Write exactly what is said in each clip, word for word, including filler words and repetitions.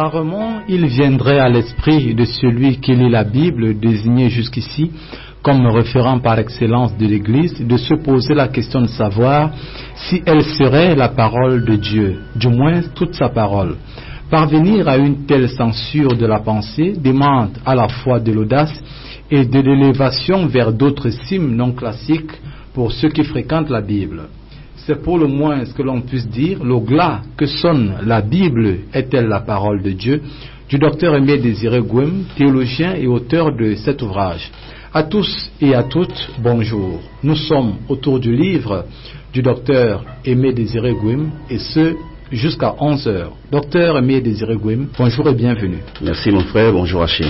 Rarement il viendrait à l'esprit de celui qui lit la Bible, désigné jusqu'ici comme référent par excellence de l'Église, de se poser la question de savoir si elle serait la parole de Dieu, du moins toute sa parole. Parvenir à une telle censure de la pensée demande à la fois de l'audace et de l'élévation vers d'autres cimes non classiques pour ceux qui fréquentent la Bible. C'est pour le moins ce que l'on puisse dire, le glas que sonne la Bible est-elle la parole de Dieu, du docteur Aimé Désiré Gwem, théologien et auteur de cet ouvrage. À tous et à toutes, bonjour. Nous sommes autour du livre du docteur Aimé Désiré Gwem et ce jusqu'à onze heures. Docteur Aimé Désiré Gwem, bonjour et bienvenue. Merci mon frère, bonjour Achille.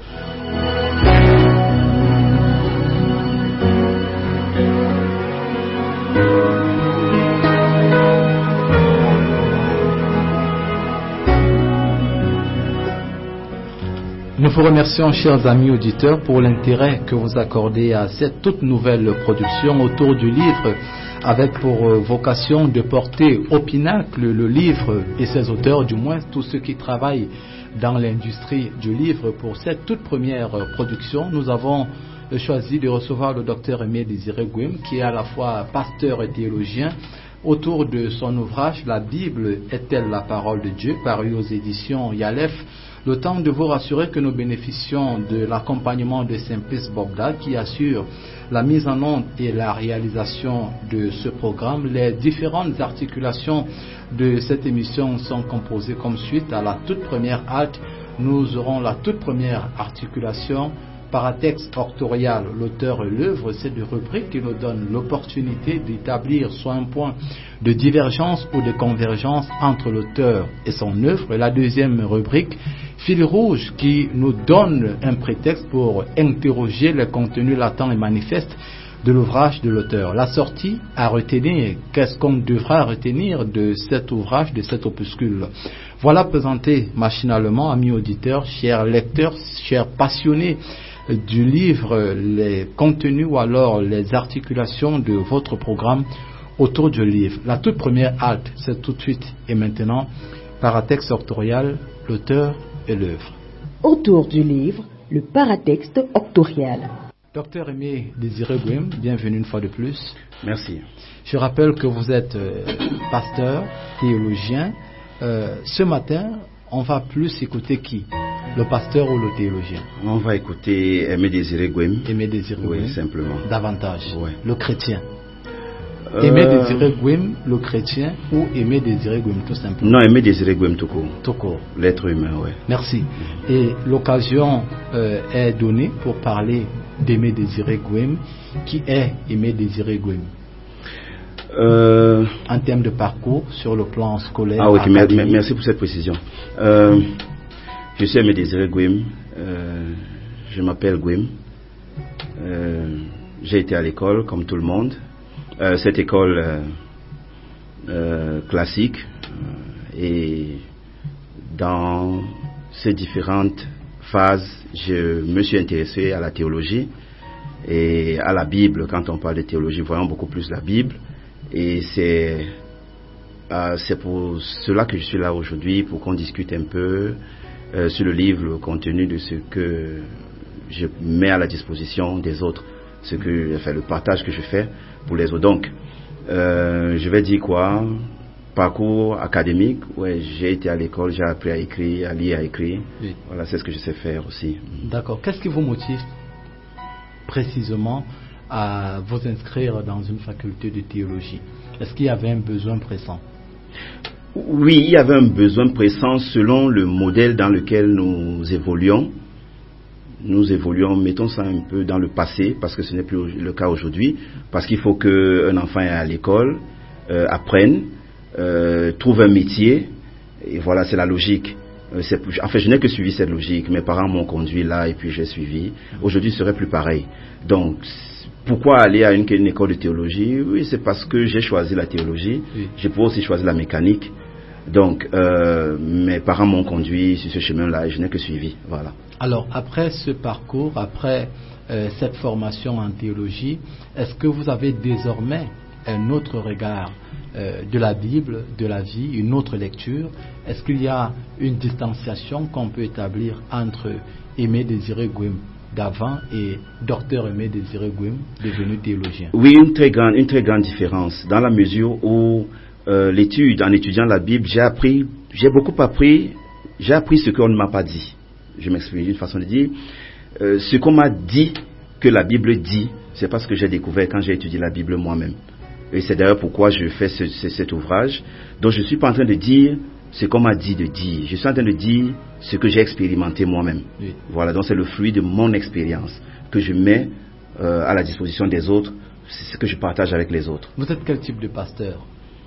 Nous vous remercions, chers amis auditeurs, pour l'intérêt que vous accordez à cette toute nouvelle production autour du livre, avec pour vocation de porter au pinacle le livre et ses auteurs, du moins tous ceux qui travaillent dans l'industrie du livre. Pour cette toute première production, nous avons choisi de recevoir le docteur Aimé Désiré Gwem, qui est à la fois pasteur et théologien, autour de son ouvrage « La Bible est-elle la parole de Dieu ?» paru aux éditions Yalef. Le temps de vous rassurer que nous bénéficions de l'accompagnement de Saint-Pis Bobda qui assure la mise en onde et la réalisation de ce programme. Les différentes articulations de cette émission sont composées comme suite. À la toute première halte, nous aurons la toute première articulation paratexte octorial, l'auteur et l'œuvre. C'est des rubriques qui nous donnent l'opportunité d'établir soit un point de divergence ou de convergence entre l'auteur et son œuvre. Et la deuxième rubrique, fil rouge, qui nous donne un prétexte pour interroger le contenu latent et manifeste de l'ouvrage de l'auteur. La sortie à retenir, qu'est-ce qu'on devra retenir de cet ouvrage, de cet opuscule? Voilà présenté machinalement, amis auditeurs, chers lecteurs, chers passionnés du livre, les contenus ou alors les articulations de votre programme autour du livre. La toute première halte, c'est tout de suite et maintenant, paratexte octorial, l'auteur et l'œuvre. Autour du livre, le paratexte octorial. Docteur Aimé Désiré Gwem, bienvenue une fois de plus. Merci. Je rappelle que vous êtes euh, pasteur, théologien. Euh, ce matin, on va plus écouter qui? Le pasteur ou le théologien? On va écouter Aimé Désiré Gwem. Aimé Désiré Gwem. Oui, simplement. Davantage. Ouais. Le chrétien. Euh... Aimé Désiré Gwem, le chrétien, ou Aimé Désiré Gwem tout simplement? Non, Aimé Désiré Gwem tout court. Tout court. L'être humain, oui. Merci. Et l'occasion euh, est donnée pour parler d'Aimé Désiré Gwem. Qui est Aimé Désiré Gwem? Euh... En termes de parcours, sur le plan scolaire. Ah oui, académique. Merci pour cette précision. Euh, je suis Aimé Désiré Gwem. Euh, je m'appelle Gwem. Euh, j'ai été à l'école comme tout le monde. Euh, cette école euh, euh, classique. Euh, et dans ces différentes phases, je me suis intéressé à la théologie et à la Bible. Quand on parle de théologie, voyons beaucoup plus la Bible. Et c'est, euh, c'est pour cela que je suis là aujourd'hui, pour qu'on discute un peu euh, sur le livre, le contenu de ce que je mets à la disposition des autres, ce que, enfin, le partage que je fais pour les autres. Donc, euh, je vais dire quoi? Parcours académique, ouais, j'ai été à l'école, j'ai appris à écrire, à lire, à écrire. Oui. Voilà, c'est ce que je sais faire aussi. D'accord. Qu'est-ce qui vous motive précisément à vous inscrire dans une faculté de théologie? Est-ce qu'il y avait un besoin pressant? Oui, il y avait un besoin pressant selon le modèle dans lequel nous évoluons. Nous évoluons, mettons ça un peu dans le passé, parce que ce n'est plus le cas aujourd'hui, parce qu'il faut qu'un enfant aille à l'école, euh, apprenne, euh, trouve un métier, et voilà, c'est la logique. Euh, c'est, en fait, je n'ai que suivi cette logique. Mes parents m'ont conduit là, et puis j'ai suivi. Aujourd'hui, ce serait plus pareil. Donc, pourquoi aller à une, une école de théologie? Oui, c'est parce que j'ai choisi la théologie. Oui. Je peux aussi choisir la mécanique. Donc, euh, mes parents m'ont conduit sur ce chemin-là et je n'ai que suivi. Voilà. Alors, après ce parcours, après euh, cette formation en théologie, est-ce que vous avez désormais un autre regard euh, de la Bible, de la vie, une autre lecture. Est-ce qu'il y a une distanciation qu'on peut établir entre Aimé Désiré Gwim d'avant et docteur Aimé Désiré Gwim, devenu théologien? Oui, une très grande, une très grande différence, dans la mesure où euh, l'étude, en étudiant la Bible, j'ai appris, j'ai beaucoup appris, j'ai appris ce qu'on ne m'a pas dit. Je m'explique d'une façon de dire. Euh, ce qu'on m'a dit que la Bible dit, c'est parce que j'ai découvert quand j'ai étudié la Bible moi-même. Et c'est d'ailleurs pourquoi je fais ce, ce, cet ouvrage. Donc je ne suis pas en train de dire ce qu'on m'a dit de dire. Je suis en train de dire ce que j'ai expérimenté moi-même. Oui. Voilà, donc c'est le fruit de mon expérience que je mets euh, à la disposition des autres. C'est ce que je partage avec les autres. Vous êtes quel type de pasteur?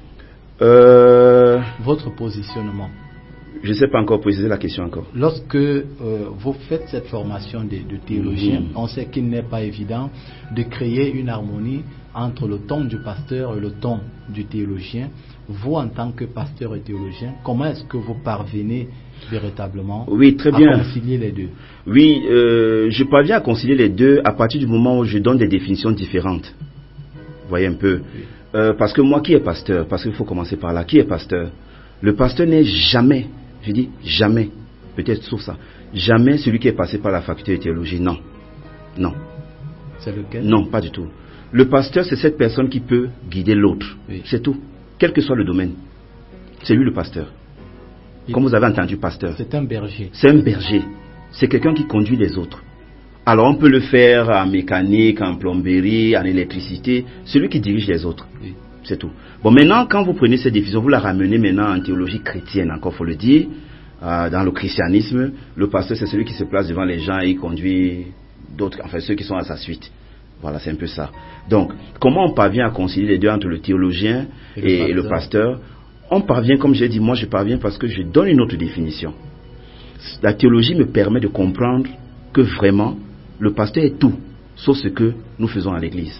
euh... Votre positionnement? Je ne sais pas encore préciser la question encore. Lorsque euh, vous faites cette formation de, de théologien, mmh. on sait qu'il n'est pas évident de créer une harmonie entre le ton du pasteur et le ton du théologien. Vous, en tant que pasteur et théologien, comment est-ce que vous parvenez véritablement oui, très bien. à concilier les deux? Oui, euh, je parviens à concilier les deux à partir du moment où je donne des définitions différentes. Vous voyez un peu. Oui. euh, Parce que moi, qui est pasteur? Parce qu'il faut commencer par là. Qui est pasteur? Le pasteur n'est jamais, je dis jamais, peut-être sauf ça, jamais celui qui est passé par la faculté de théologie. Non. Non. C'est lequel? Non, pas du tout. Le pasteur, c'est cette personne qui peut guider l'autre. Oui. C'est tout. Quel que soit le domaine. C'est lui le pasteur. Et comme vous avez entendu, pasteur. C'est un berger. C'est un berger. C'est quelqu'un qui conduit les autres. Alors on peut le faire en mécanique, en plomberie, en électricité. Celui qui dirige les autres. Oui. C'est tout. Bon, maintenant, quand vous prenez cette division, vous la ramenez maintenant en théologie chrétienne, encore faut le dire. Euh, dans le christianisme, le pasteur, c'est celui qui se place devant les gens et il conduit d'autres, enfin ceux qui sont à sa suite. Voilà, c'est un peu ça. Donc, comment on parvient à concilier les deux entre le théologien et, et, le, et le pasteur? On parvient, comme j'ai dit, moi je parviens parce que je donne une autre définition. La théologie me permet de comprendre que vraiment, le pasteur est tout, sauf ce que nous faisons à l'église.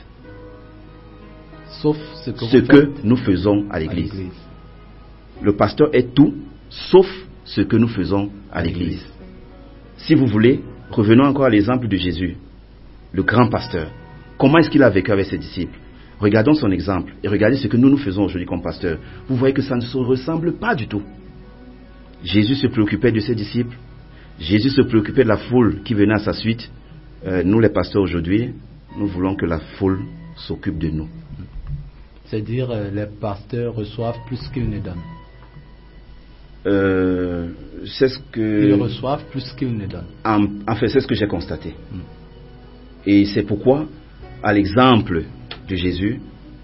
Sauf ce que, ce que nous faisons à l'église. Le pasteur est tout, sauf ce que nous faisons à l'église. Si vous voulez, revenons encore à l'exemple de Jésus, le grand pasteur. Comment est-ce qu'il a vécu avec ses disciples? Regardons son exemple et regardez ce que nous nous faisons aujourd'hui comme pasteur. Vous voyez que ça ne se ressemble pas du tout. Jésus se préoccupait de ses disciples. Jésus se préoccupait de la foule qui venait à sa suite. Euh, nous les pasteurs aujourd'hui, nous voulons que la foule s'occupe de nous. C'est-à-dire euh, les pasteurs reçoivent plus qu'ils ne donnent. Euh, c'est ce que... Ils reçoivent plus qu'ils ne donnent. En, en fait, c'est ce que j'ai constaté. Hmm. Et c'est pourquoi, à l'exemple de Jésus,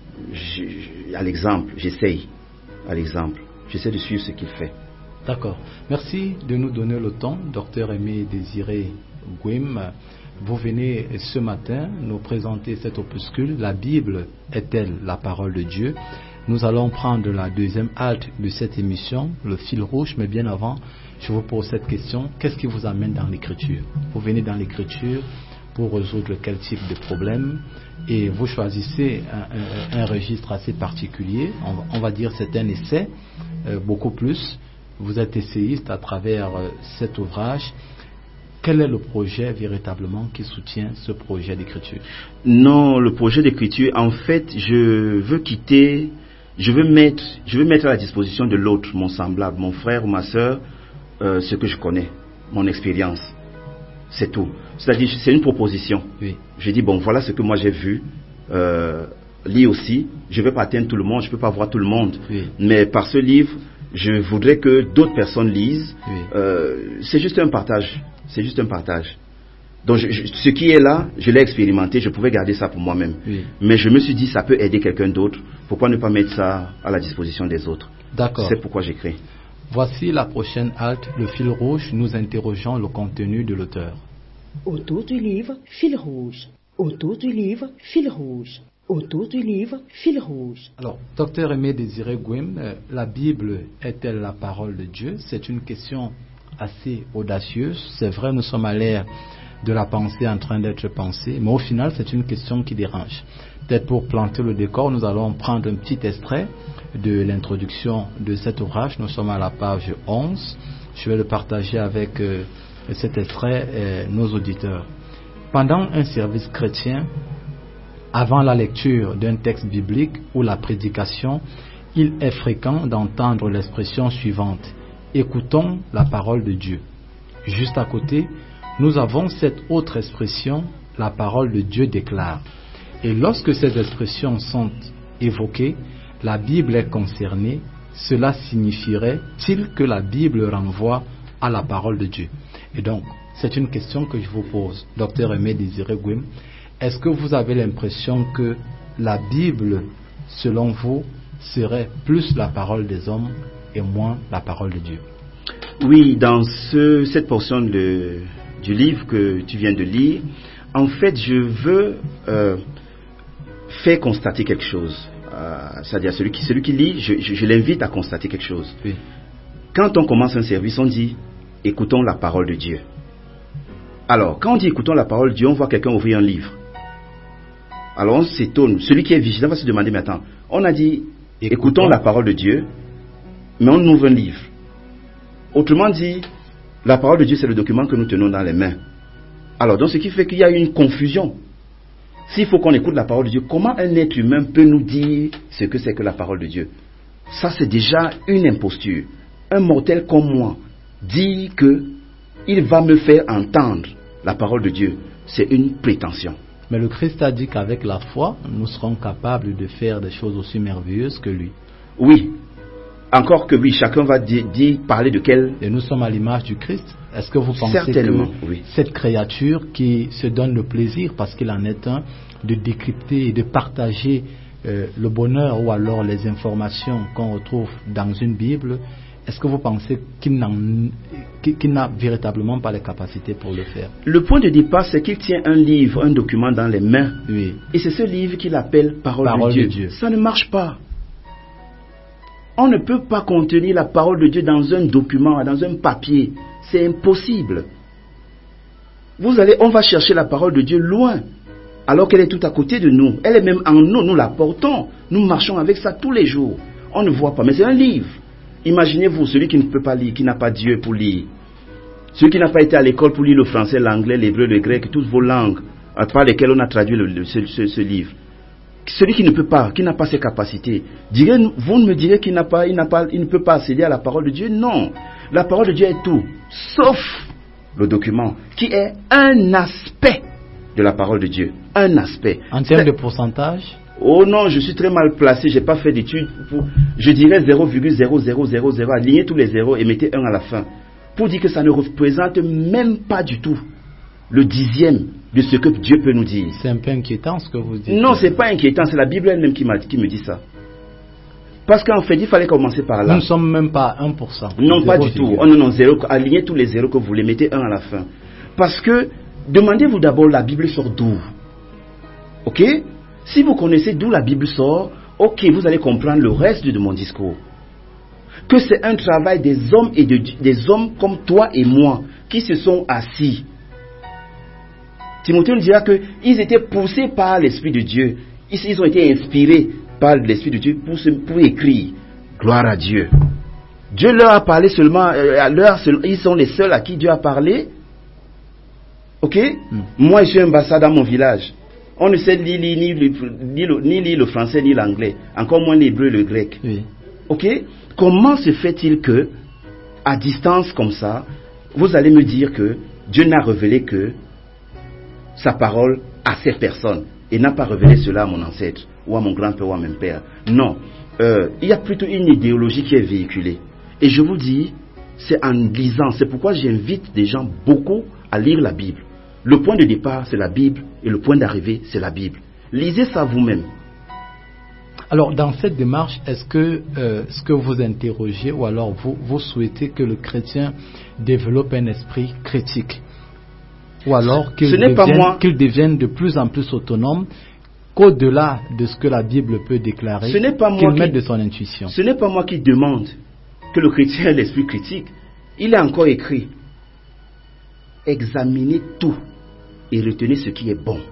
je, je, à l'exemple, j'essaye, à l'exemple, j'essaie de suivre ce qu'il fait. D'accord. Merci de nous donner le temps, docteur Aimé Désiré Gwim. Vous venez ce matin nous présenter cet opuscule, La Bible est-elle la parole de Dieu? Nous allons prendre la deuxième halte de cette émission, le fil rouge, mais bien avant, je vous pose cette question. Qu'est-ce qui vous amène dans l'écriture? Vous venez dans l'écriture pour résoudre quel type de problème? Et vous choisissez un, un, un registre assez particulier. On, on va dire c'est un essai, euh, beaucoup plus. Vous êtes essayiste à travers euh, cet ouvrage. Quel est le projet véritablement qui soutient ce projet d'écriture? Non, le projet d'écriture, en fait, je veux quitter, je veux mettre, je veux mettre à la disposition de l'autre, mon semblable, mon frère ou ma sœur, euh, ce que je connais, mon expérience. C'est tout. C'est-à-dire, c'est une proposition. Oui. Je dis, bon, voilà ce que moi j'ai vu. Euh, lis aussi. Je ne vais pas atteindre tout le monde, je ne peux pas voir tout le monde. Oui. Mais par ce livre, je voudrais que d'autres personnes lisent. Oui. Euh, c'est juste un partage. C'est juste un partage. Donc, je, je, ce qui est là, je l'ai expérimenté, je pouvais garder ça pour moi-même. Oui. Mais je me suis dit, ça peut aider quelqu'un d'autre. Pourquoi ne pas mettre ça à la disposition des autres? D'accord. C'est pourquoi j'écris. Voici la prochaine halte, le fil rouge. Nous interrogeons le contenu de l'auteur. Autour du livre, fil rouge. Autour du livre, fil rouge. Autour du livre, fil rouge. Alors, docteur Aimé Désiré Gwim, euh, la Bible est-elle la parole de Dieu? C'est une question assez audacieuse. C'est vrai, nous sommes à l'ère de la pensée en train d'être pensée, mais au final, c'est une question qui dérange. Peut-être pour planter le décor, nous allons prendre un petit extrait de l'introduction de cet ouvrage. Nous sommes à la page onze. Je vais le partager avec euh, cet extrait euh, nos auditeurs. Pendant un service chrétien, avant la lecture d'un texte biblique ou la prédication, il est fréquent d'entendre l'expression suivante: écoutons la parole de Dieu. Juste à côté, nous avons cette autre expression: la parole de Dieu déclare. Et lorsque ces expressions sont évoquées, la Bible est concernée. Cela signifierait-il que la Bible renvoie à la parole de Dieu? Et donc, c'est une question que je vous pose, Docteur Aimé Désiré Gwim. Est-ce que vous avez l'impression que la Bible, selon vous, serait plus la parole des hommes et moins la parole de Dieu? Oui, dans ce, cette portion de, du livre que tu viens de lire, en fait, je veux euh, faire constater quelque chose. Euh, c'est-à-dire, celui qui, celui qui lit, je, je, je l'invite à constater quelque chose. Oui. Quand on commence un service, on dit « écoutons la parole de Dieu ». Alors, quand on dit « écoutons la parole de Dieu », on voit quelqu'un ouvrir un livre. Alors, on s'étonne. Celui qui est vigilant va se demander « mais attends, on a dit « écoutons la parole de Dieu », mais on ouvre un livre. Autrement dit, la parole de Dieu, c'est le document que nous tenons dans les mains. Alors, donc, ce qui fait qu'il y a une confusion. S'il faut qu'on écoute la parole de Dieu, comment un être humain peut nous dire ce que c'est que la parole de Dieu? Ça, c'est déjà une imposture. Un mortel comme moi dit que il va me faire entendre la parole de Dieu. C'est une prétention. Mais le Christ a dit qu'avec la foi, nous serons capables de faire des choses aussi merveilleuses que lui. Oui. Encore que oui, chacun va dire, dire parler de quel... Et nous sommes à l'image du Christ. Est-ce que vous pensez Certainement, que oui. cette créature qui se donne le plaisir, parce qu'il en est un, de décrypter et de partager euh, le bonheur ou alors les informations qu'on retrouve dans une Bible, est-ce que vous pensez qu'il, n'en, qu'il n'a véritablement pas les capacités pour le faire? Le point de départ, c'est qu'il tient un livre, un document dans les mains. Oui. Et c'est ce livre qu'il appelle Parole, Parole de, Dieu. de Dieu. Ça ne marche pas. On ne peut pas contenir la parole de Dieu dans un document, dans un papier. C'est impossible. Vous allez, on va chercher la parole de Dieu loin, alors qu'elle est tout à côté de nous. Elle est même en nous, nous la portons. Nous marchons avec ça tous les jours. On ne voit pas, mais c'est un livre. Imaginez-vous, celui qui ne peut pas lire, qui n'a pas Dieu pour lire. Celui qui n'a pas été à l'école pour lire le français, l'anglais, l'hébreu, le grec, toutes vos langues par lesquelles on a traduit le, le, ce, ce, ce livre. Celui qui ne peut pas, qui n'a pas ses capacités, direz, vous me direz qu'il n'a pas, il n'a pas, il ne peut pas accéder à la parole de Dieu. Non, la parole de Dieu est tout, sauf le document, qui est un aspect de la parole de Dieu, un aspect. En termes C'est... de pourcentage? Oh non, je suis très mal placé, j'ai pas fait d'études. Pour... Je dirais zéro virgule zéro zéro zéro zéro, alignez tous les zéros et mettez un à la fin, pour dire que ça ne représente même pas du tout le dixième de ce que Dieu peut nous dire. C'est un peu inquiétant ce que vous dites. Non, c'est pas inquiétant, c'est la Bible elle-même qui, m'a, qui me dit ça. Parce qu'en fait, il fallait commencer par là. Nous ne sommes même pas à un pour cent. Non, pas du tout. Oh, non, non, zéro. Alignez tous les zéros que vous voulez, mettez un à la fin. Parce que, demandez-vous d'abord, la Bible sort d'où? Ok? Si vous connaissez d'où la Bible sort, ok, vous allez comprendre le reste de mon discours. Que c'est un travail des hommes et de, des hommes comme toi et moi, qui se sont assis. Timothée nous dira qu'ils étaient poussés par l'Esprit de Dieu. Ils, ils ont été inspirés par l'Esprit de Dieu pour, se, pour écrire. Gloire à Dieu. Dieu leur a parlé seulement, euh, à leur, ils sont les seuls à qui Dieu a parlé. Ok? Mm. Moi, je suis ambassadeur dans mon village. On ne sait ni lire ni, ni, ni, ni, ni le français ni l'anglais, encore moins l'hébreu et le grec. Oui. Ok? Comment se fait-il que, à distance comme ça, vous allez me dire que Dieu n'a révélé que sa parole à ces personnes et n'a pas révélé cela à mon ancêtre ou à mon grand-père ou à mon père? Non, euh, il y a plutôt une idéologie qui est véhiculée. Et je vous dis, c'est en lisant, c'est pourquoi j'invite des gens beaucoup à lire la Bible. Le point de départ, c'est la Bible, et le point d'arrivée, c'est la Bible. Lisez ça vous-même. Alors, dans cette démarche, est-ce que euh, ce que vous interrogez, ou alors vous, vous souhaitez que le chrétien développe un esprit critique, ou alors qu'il devienne, moi... qu'il devienne de plus en plus autonome, qu'au-delà de ce que la Bible peut déclarer, qu'il mette de son intuition? Ce n'est pas moi qui demande que le chrétien ait l'esprit critique. Il est encore écrit: examinez tout et retenez ce qui est bon.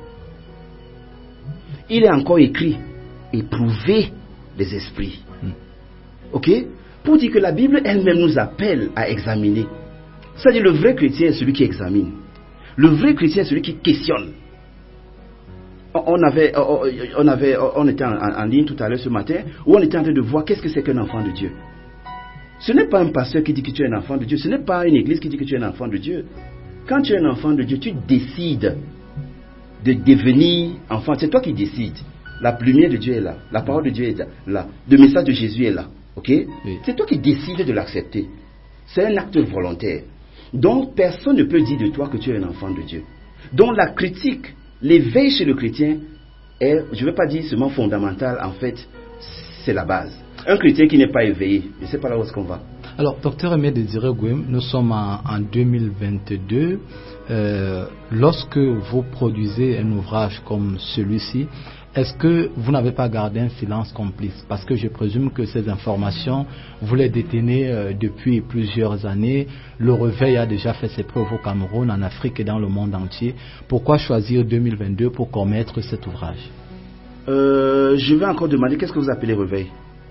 Il est encore écrit: éprouvez les esprits. Hmm. Ok? Pour dire que la Bible elle-même nous appelle à examiner. C'est-à-dire, le vrai chrétien est celui qui examine. Le vrai chrétien est celui qui questionne. on avait, on avait, on était en, en ligne tout à l'heure ce matin, où on était en train de voir qu'est-ce que c'est qu'un enfant de Dieu. Ce n'est pas un pasteur qui dit que tu es un enfant de Dieu, ce n'est pas une église qui dit que tu es un enfant de Dieu. Quand tu es un enfant de Dieu, tu décides de devenir enfant, c'est toi qui décides. La lumière de Dieu est là, la parole de Dieu est là, le message de Jésus est là, ok? Oui. C'est toi qui décides de l'accepter. C'est un acte volontaire. Donc personne ne peut dire de toi que tu es un enfant de Dieu. Donc la critique, l'éveil chez le chrétien est, je ne veux pas dire seulement fondamental, en fait, c'est la base. Un chrétien qui n'est pas éveillé, je ne sais pas là où est-ce qu'on va. Alors, docteur Aimé Désiré Gwem, nous sommes en, en deux mille vingt-deux. Euh, lorsque vous produisez un ouvrage comme celui-ci, est-ce que vous n'avez pas gardé un silence complice? Parce que je présume que ces informations, vous les détenez euh, depuis plusieurs années. Le réveil a déjà fait ses preuves au Cameroun, en Afrique et dans le monde entier. Pourquoi choisir deux mille vingt-deux pour commettre cet ouvrage? euh, Je vais encore demander, qu'est-ce que vous appelez réveil?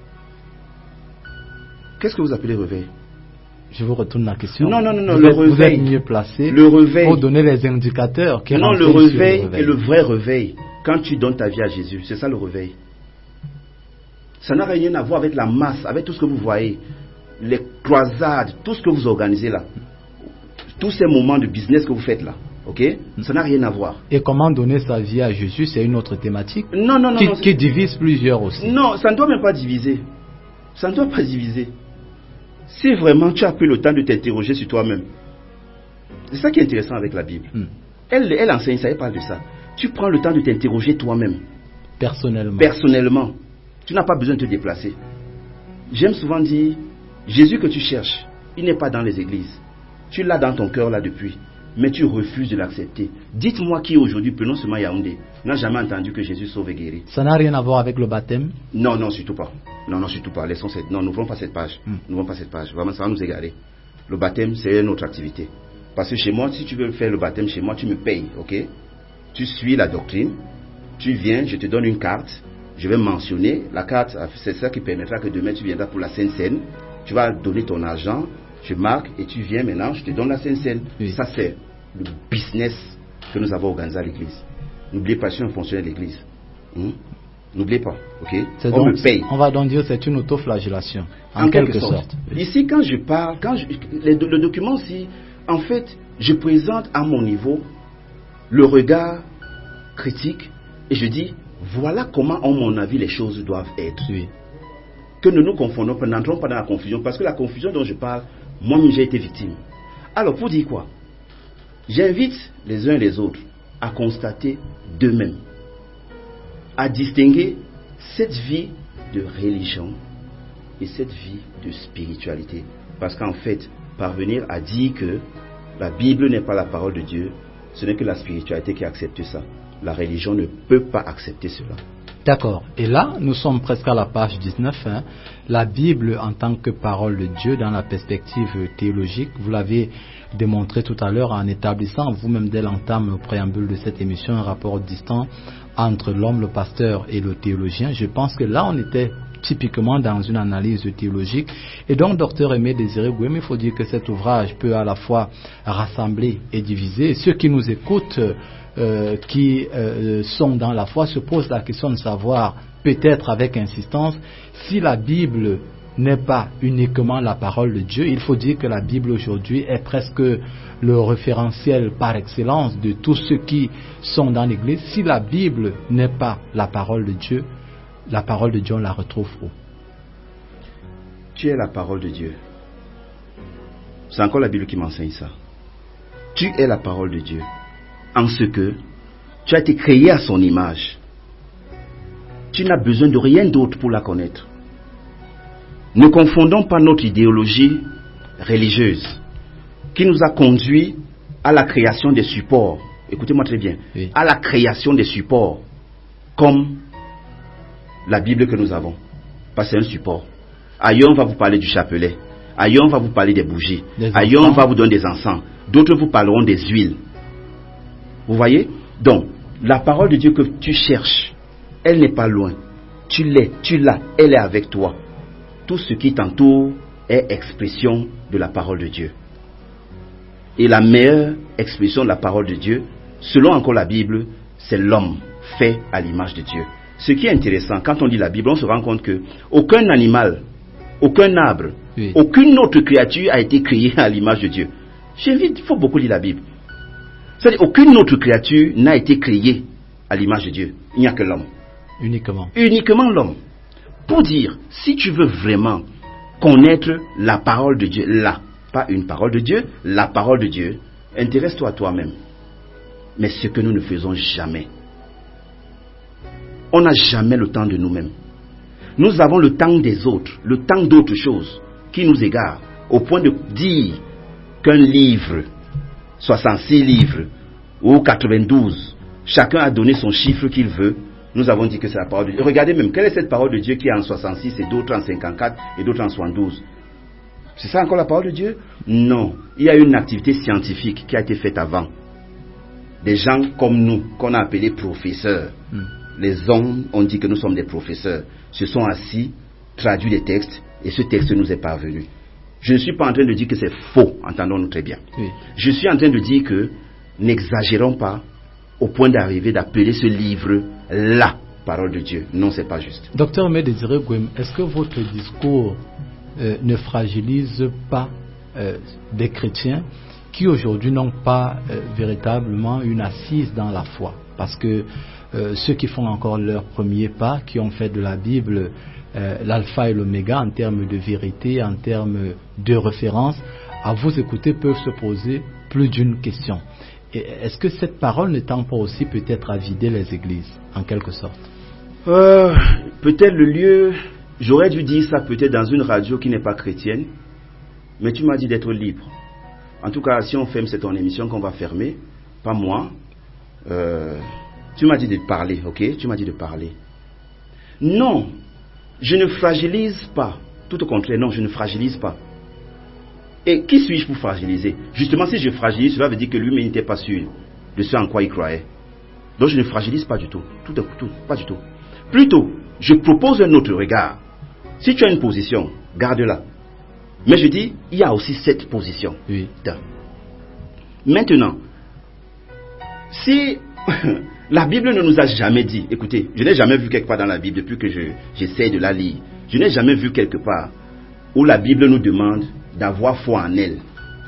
Qu'est-ce que vous appelez réveil? Je vous retourne la question. Non, non, non, non vous le êtes, réveil. Vous êtes mieux placé le réveil, pour donner les indicateurs qui non, le réveil, le réveil est le vrai réveil. Quand tu donnes ta vie à Jésus, c'est ça le réveil. Ça n'a rien à voir avec la masse, avec tout ce que vous voyez, les croisades, tout ce que vous organisez là, tous ces moments de business que vous faites là, ok? Ça n'a rien à voir. Et comment donner sa vie à Jésus, c'est une autre thématique. Non, non, non, qui, non, qui divise plusieurs aussi. Non, ça ne doit même pas diviser. Ça ne doit pas diviser. Si vraiment tu as pris le temps de t'interroger sur toi-même, c'est ça qui est intéressant avec la Bible. Hmm. Elle, elle enseigne ça, elle parle de ça. Tu prends le temps de t'interroger toi-même. Personnellement. Personnellement. Tu n'as pas besoin de te déplacer. J'aime souvent dire, Jésus que tu cherches, il n'est pas dans les églises. Tu l'as dans ton cœur là depuis, mais tu refuses de l'accepter. Dites-moi qui aujourd'hui, prenons seulement Yaoundé, n'a jamais entendu que Jésus sauve et guérit. Ça n'a rien à voir avec le baptême? Non, non, surtout pas. Non, non, surtout pas. Laissons cette... Non, n'ouvrons pas cette page. Hmm. N'ouvrons pas cette page. Vraiment, ça va nous égarer. Le baptême, c'est une autre activité. Parce que chez moi, si tu veux faire le baptême chez moi, tu me payes, ok? Tu suis la doctrine, tu viens, je te donne une carte, je vais mentionner, la carte, c'est ça qui permettra que demain tu viendras pour la Sainte Seine, tu vas donner ton argent, je marque et tu viens maintenant, je te donne la Sainte Seine. Oui. Ça c'est le business que nous avons organisé à l'église. N'oubliez pas, je suis un fonctionnaire de l'église. Hum? N'oubliez pas, ok? On donc, me paye. On va donc dire que c'est une autoflagellation, en, en quelque, quelque sorte. sorte. Ici, quand je parle, quand je, le, le document, si, en fait, je présente à mon niveau le regard critique et je dis voilà comment à mon avis les choses doivent être. Oui. Que nous nous confondons pas, n'entrons pas dans la confusion, parce que la confusion dont je parle, moi-même j'ai été victime. Alors pour dire quoi, j'invite les uns et les autres à constater d'eux-mêmes, à distinguer cette vie de religion et cette vie de spiritualité, parce qu'en fait parvenir à dire que la Bible n'est pas la parole de Dieu, ce n'est que la spiritualité qui accepte ça. La religion ne peut pas accepter cela. D'accord. Et là, nous sommes presque à la page dix-neuf. Hein. La Bible en tant que parole de Dieu dans la perspective théologique, vous l'avez démontré tout à l'heure en établissant vous-même dès l'entame au préambule de cette émission un rapport distant entre l'homme, le pasteur et le théologien. Je pense que là, on était typiquement dans une analyse théologique. Et donc, docteur Aimé Désiré Gwem, il faut dire que cet ouvrage peut à la fois rassembler et diviser. Et ceux qui nous écoutent, euh, qui euh, sont dans la foi, se posent la question de savoir, peut-être avec insistance, si la Bible n'est pas uniquement la parole de Dieu. Il faut dire que la Bible aujourd'hui est presque le référentiel par excellence de tous ceux qui sont dans l'Église. Si la Bible n'est pas la parole de Dieu, la parole de Dieu, on la retrouve où? Tu es la parole de Dieu. C'est encore la Bible qui m'enseigne ça. Tu es la parole de Dieu. En ce que tu as été créé à son image. Tu n'as besoin de rien d'autre pour la connaître. Ne confondons pas notre idéologie religieuse qui nous a conduit à la création des supports. Écoutez-moi très bien. Oui. À la création des supports comme la Bible que nous avons. Parce que c'est un support. Ailleurs, on va vous parler du chapelet. Ailleurs, on va vous parler des bougies. Des Ailleurs, on va vous donner des encens. D'autres vous parleront des huiles. Vous voyez? Donc, la parole de Dieu que tu cherches, elle n'est pas loin. Tu l'es, tu l'as, elle est avec toi. Tout ce qui t'entoure est expression de la parole de Dieu. Et la meilleure expression de la parole de Dieu, selon encore la Bible, c'est l'homme fait à l'image de Dieu. Ce qui est intéressant, quand on lit la Bible, on se rend compte que aucun animal, aucun arbre, oui. aucune autre créature a été créée à l'image de Dieu. J'invite, il faut beaucoup lire la Bible. C'est-à-dire, aucune autre créature n'a été créée à l'image de Dieu. Il n'y a que l'homme. Uniquement. Uniquement l'homme. Pour dire, si tu veux vraiment connaître la parole de Dieu, là, pas une parole de Dieu, la parole de Dieu, intéresse-toi à toi-même. Mais ce que nous ne faisons jamais. On n'a jamais le temps de nous-mêmes. Nous avons le temps des autres, le temps d'autres choses qui nous égarent, au point de dire qu'un livre, soixante-six livres ou quatre-vingt-douze, chacun a donné son chiffre qu'il veut. Nous avons dit que c'est la parole de Dieu. Regardez même, quelle est cette parole de Dieu qui est en soixante-six et d'autres en cinquante-quatre et d'autres en soixante-douze? C'est ça encore la parole de Dieu? Non. Il y a une activité scientifique qui a été faite avant. Des gens comme nous, qu'on a appelés professeurs. Mm. Les hommes ont dit que nous sommes des professeurs. Se sont assis, traduit des textes, et ce texte nous est parvenu. Je ne suis pas en train de dire que c'est faux, entendons-nous très bien. Oui. Je suis en train de dire que n'exagérons pas au point d'arriver d'appeler ce livre la parole de Dieu. Non, c'est pas juste. Docteur Aimé-Désiré Gwem, est-ce que votre discours euh, ne fragilise pas euh, des chrétiens qui aujourd'hui n'ont pas euh, véritablement une assise dans la foi? Parce que euh, ceux qui font encore leur premier pas, qui ont fait de la Bible euh, l'alpha et l'oméga en termes de vérité, en termes de référence, à vous écouter peuvent se poser plus d'une question. Et est-ce que cette parole ne tend pas aussi peut-être à vider les églises, en quelque sorte? euh, Peut-être le lieu, j'aurais dû dire ça peut-être dans une radio qui n'est pas chrétienne, mais tu m'as dit d'être libre. En tout cas, si on ferme, c'est ton émission qu'on va fermer, pas moi. Euh, tu m'as dit de parler, ok? Tu m'as dit de parler. Non, je ne fragilise pas. Tout au contraire, non, je ne fragilise pas. Et qui suis-je pour fragiliser? Justement, si je fragilise, cela veut dire que lui-même n'était pas sûr de ce en quoi il croyait. Donc je ne fragilise pas du tout. Tout, tout, pas du tout. Plutôt, je propose un autre regard. Si tu as une position, garde-la. Mais je dis, il y a aussi cette position. Oui. Maintenant, si la Bible ne nous a jamais dit, écoutez, je n'ai jamais vu quelque part dans la Bible depuis que je, j'essaie de la lire, je n'ai jamais vu quelque part où la Bible nous demande d'avoir foi en elle.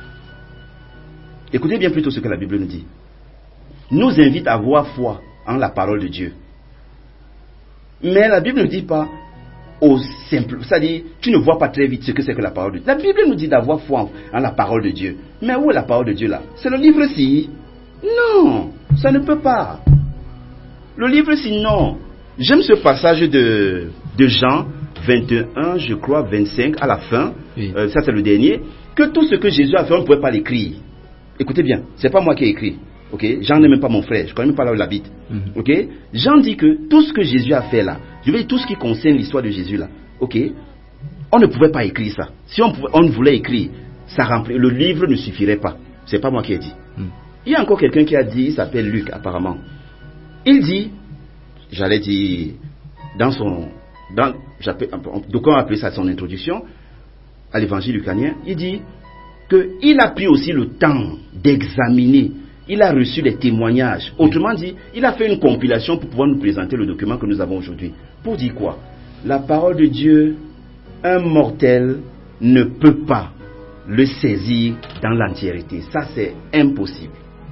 Écoutez bien plutôt ce que la Bible nous dit. Nous invite à avoir foi en la parole de Dieu. Mais la Bible ne dit pas au simple, c'est-à-dire tu ne vois pas très vite ce que c'est que la parole de Dieu. La Bible nous dit d'avoir foi en la parole de Dieu. Mais où est la parole de Dieu là? C'est le livre-ci? Non, ça ne peut pas. Le livre-ci, non. J'aime ce passage de, de Jean vingt et un, je crois, vingt-cinq, à la fin, oui. euh, ça c'est le dernier, que tout ce que Jésus a fait, on ne pouvait pas l'écrire. Écoutez bien, c'est pas moi qui ai écrit, ok? Jean n'est même pas mon frère, je ne connais même pas là où il habite, mm-hmm. ok? Jean dit que tout ce que Jésus a fait là, je veux dire tout ce qui concerne l'histoire de Jésus là, ok? On ne pouvait pas écrire ça. Si on, pouvait, on voulait écrire, ça remplit, le livre ne suffirait pas. C'est pas moi qui ai dit. Mm. Il y a encore quelqu'un qui a dit, il s'appelle Luc apparemment. Il dit, j'allais dire, dans son... Dans, donc on a appelé ça son introduction à l'évangile lucanien, il dit qu'il a pris aussi le temps d'examiner, il a reçu des témoignages, autrement dit, il a fait une compilation pour pouvoir nous présenter le document que nous avons aujourd'hui. Pour dire quoi? La parole de Dieu, un mortel ne peut pas le saisir dans l'entièreté. Ça c'est impossible.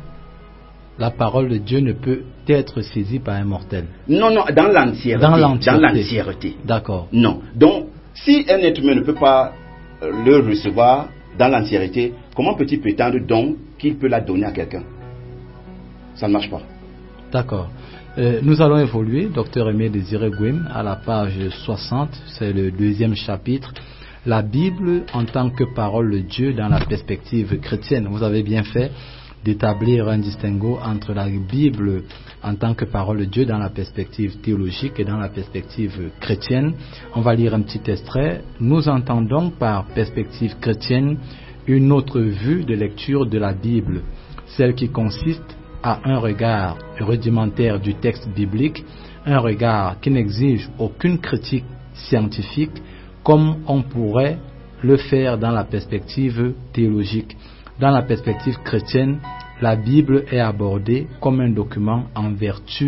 La parole de Dieu ne peut être saisie par un mortel. Non, non, dans l'entièreté. Dans l'entièreté. Dans l'entièreté. D'accord. Non. Donc, si un être humain ne peut pas le recevoir dans l'entièreté, comment peut-il prétendre donc qu'il peut la donner à quelqu'un? Ça ne marche pas. D'accord. Euh, nous allons évoluer, docteur Aimé-Désiré Gwem, à la page soixante, c'est le deuxième chapitre. La Bible en tant que parole de Dieu dans la perspective chrétienne. Vous avez bien fait d'établir un distinguo entre la Bible en tant que parole de Dieu dans la perspective théologique et dans la perspective chrétienne. On va lire un petit extrait. Nous entendons par perspective chrétienne une autre vue de lecture de la Bible, celle qui consiste à un regard rudimentaire du texte biblique, un regard qui n'exige aucune critique scientifique comme on pourrait le faire dans la perspective théologique. Dans la perspective chrétienne, la Bible est abordée comme un document en vertu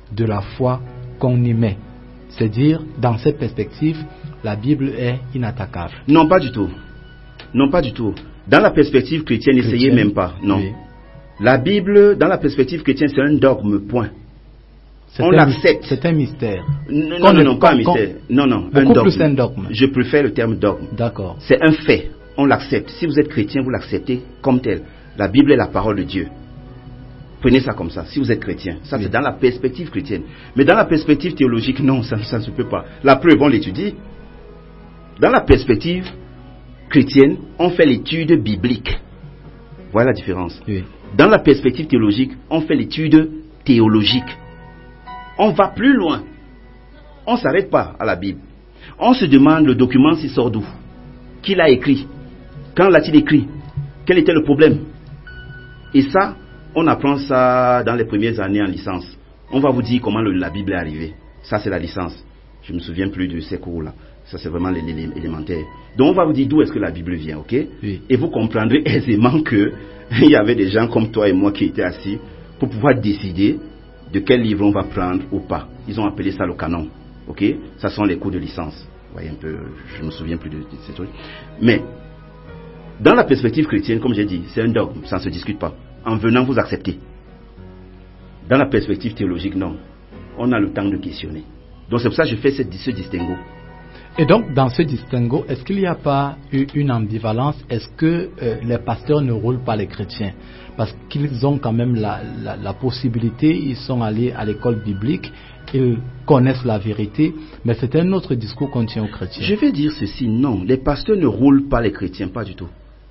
de la foi qu'on y met. C'est-à-dire, dans cette perspective, la Bible est inattaquable. Non, pas du tout. Non, pas du tout. Dans la perspective chrétienne, n'essayez même pas. Non. Oui. La Bible, dans la perspective chrétienne, c'est un dogme, point. C'est On l'accepte. C'est un mystère. Non, non, non, non, pas un mystère. Non, non, un dogme. Plus un dogme. Je préfère le terme dogme. D'accord. C'est un fait. On l'accepte. Si vous êtes chrétien, vous l'acceptez comme tel. La Bible est la parole de Dieu. Prenez ça comme ça, si vous êtes chrétien. Ça, oui. C'est dans la perspective chrétienne. Mais dans la perspective théologique, non, ça, ça ne se peut pas. La preuve, on l'étudie. Dans la perspective chrétienne, on fait l'étude biblique. Voilà la différence. Oui. Dans la perspective théologique, on fait l'étude théologique. On va plus loin. On ne s'arrête pas à la Bible. On se demande le document s'il sort d'où. Qui l'a écrit? Quand l'a-t-il écrit? Quel était le problème? Et ça, on apprend ça dans les premières années en licence. On va vous dire comment le, la Bible est arrivée. Ça, c'est la licence. Je ne me souviens plus de ces cours-là. Ça, c'est vraiment l'élémentaire. Donc, on va vous dire d'où est-ce que la Bible vient, ok? Oui. Et vous comprendrez aisément qu'il y avait des gens comme toi et moi qui étaient assis pour pouvoir décider de quel livre on va prendre ou pas. Ils ont appelé ça le canon, ok? Ça sont les cours de licence. Vous voyez un peu, je ne me souviens plus de, de ces trucs. Mais, dans la perspective chrétienne, comme j'ai dit, c'est un dogme, ça ne se discute pas. En venant, vous acceptez. Dans la perspective théologique, non. On a le temps de questionner. Donc c'est pour ça que je fais ce, ce distinguo. Et donc, dans ce distinguo, est-ce qu'il n'y a pas eu une ambivalence? Est-ce que euh, les pasteurs ne roulent pas les chrétiens? Parce qu'ils ont quand même la, la, la possibilité, ils sont allés à l'école biblique, ils connaissent la vérité, mais c'est un autre discours qu'on tient aux chrétiens. Je vais dire ceci, non. Les pasteurs ne roulent pas les chrétiens, pas du tout.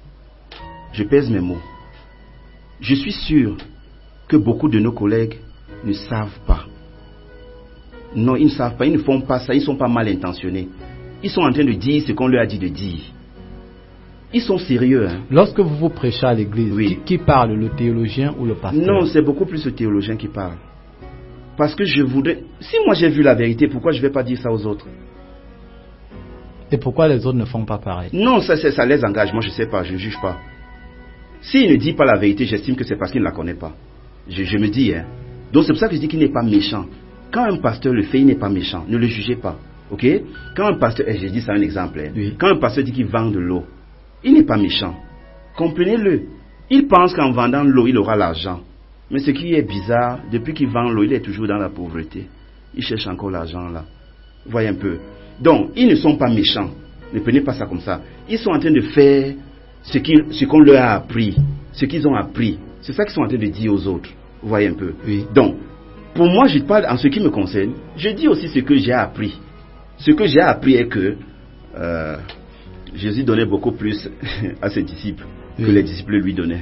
Je pèse mes mots. Je suis sûr que beaucoup de nos collègues ne savent pas. Non, ils ne savent pas, ils ne font pas ça, ils ne sont pas mal intentionnés. Ils sont en train de dire ce qu'on leur a dit de dire. Ils sont sérieux. Hein. Lorsque vous vous prêchez à l'église, oui. qui, qui parle, le théologien ou le pasteur? Non, c'est beaucoup plus le théologien qui parle. Parce que je voudrais... Si moi j'ai vu la vérité, pourquoi je ne vais pas dire ça aux autres? Et pourquoi les autres ne font pas pareil? Non, ça, ça les engage, moi je ne sais pas, je ne juge pas. S'il ne dit pas la vérité, j'estime que c'est parce qu'il ne la connaît pas. Je, je me dis, hein. Donc c'est pour ça que je dis qu'il n'est pas méchant. Quand un pasteur le fait, il n'est pas méchant. Ne le jugez pas. Ok? Quand un pasteur, et j'ai dit ça un exemple, hein. Oui. Quand un pasteur dit qu'il vend de l'eau, il n'est pas méchant. Comprenez-le. Il pense qu'en vendant l'eau, il aura l'argent. Mais ce qui est bizarre, depuis qu'il vend l'eau, il est toujours dans la pauvreté. Il cherche encore l'argent là. Voyez un peu. Donc, ils ne sont pas méchants. Ne prenez pas ça comme ça. Ils sont en train de faire ce, ce qu'on leur a appris, ce qu'ils ont appris. C'est ça qu'ils sont en train de dire aux autres. Vous voyez un peu. Oui. Donc, pour moi, je parle en ce qui me concerne. Je dis aussi ce que j'ai appris. Ce que j'ai appris est que euh, Jésus donnait beaucoup plus à ses disciples oui. que les disciples lui donnaient.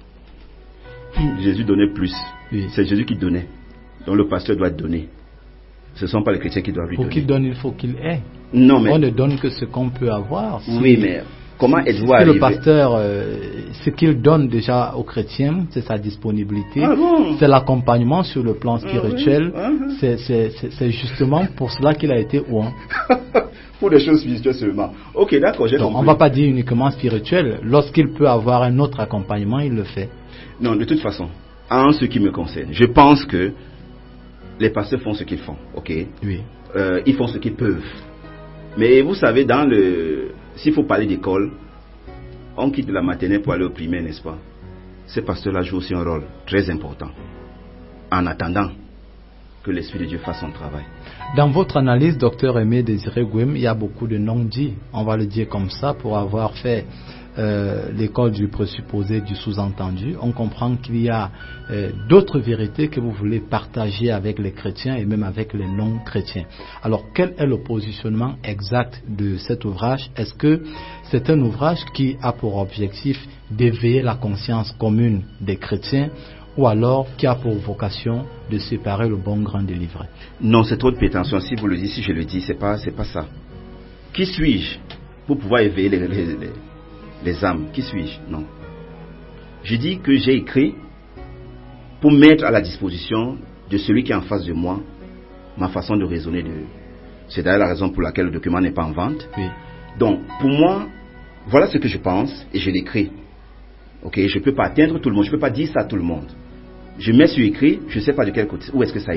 Jésus donnait plus. Oui. C'est Jésus qui donnait. Donc le pasteur doit donner. Ce ne sont pas les chrétiens qui doivent lui pour donner. Pour qu'il donne, il faut qu'il ait. Non, mais... On ne donne que ce qu'on peut avoir. Si... Oui, mais comment êtes-vous arrivé? Le pasteur, euh, ce qu'il donne déjà aux chrétiens, c'est sa disponibilité, ah bon? C'est l'accompagnement sur le plan spirituel. Ah oui? ah c'est, c'est, c'est justement pour cela qu'il a été oint. Pour des choses spirituelles seulement. Ok, d'accord, j'ai compris. On ne va pas dire uniquement spirituel. Lorsqu'il peut avoir un autre accompagnement, il le fait. Non, de toute façon, en ce qui me concerne, je pense que les pasteurs font ce qu'ils font, ok? Oui. Euh, ils font ce qu'ils peuvent. Mais vous savez, dans le... s'il faut parler d'école, on quitte la maternelle pour aller au primaire, n'est-ce pas? Ces pasteurs-là jouent aussi un rôle très important. En attendant que l'Esprit de Dieu fasse son travail. Dans votre analyse, docteur Aimé Désiré Gwem, il y a beaucoup de non-dits, on va le dire comme ça, pour avoir fait euh, l'école du présupposé, du sous-entendu. On comprend qu'il y a euh, d'autres vérités que vous voulez partager avec les chrétiens et même avec les non-chrétiens. Alors, quel est le positionnement exact de cet ouvrage? Est-ce que c'est un ouvrage qui a pour objectif d'éveiller la conscience commune des chrétiens, ou alors qui a pour vocation de séparer le bon grain des livrets? Non, c'est trop de prétention. Si vous le dites, si je le dis, c'est pas, c'est pas ça. Qui suis-je pour pouvoir éveiller les, les, les, les âmes? Qui suis-je? Non. Je dis que j'ai écrit pour mettre à la disposition de celui qui est en face de moi ma façon de raisonner. De... C'est d'ailleurs la raison pour laquelle le document n'est pas en vente. Oui. Donc, pour moi, voilà ce que je pense et je l'écris. Ok, je ne peux pas atteindre tout le monde, je ne peux pas dire ça à tout le monde. Je mets sur écrit, je ne sais pas de quel côté, où est-ce que ça ira.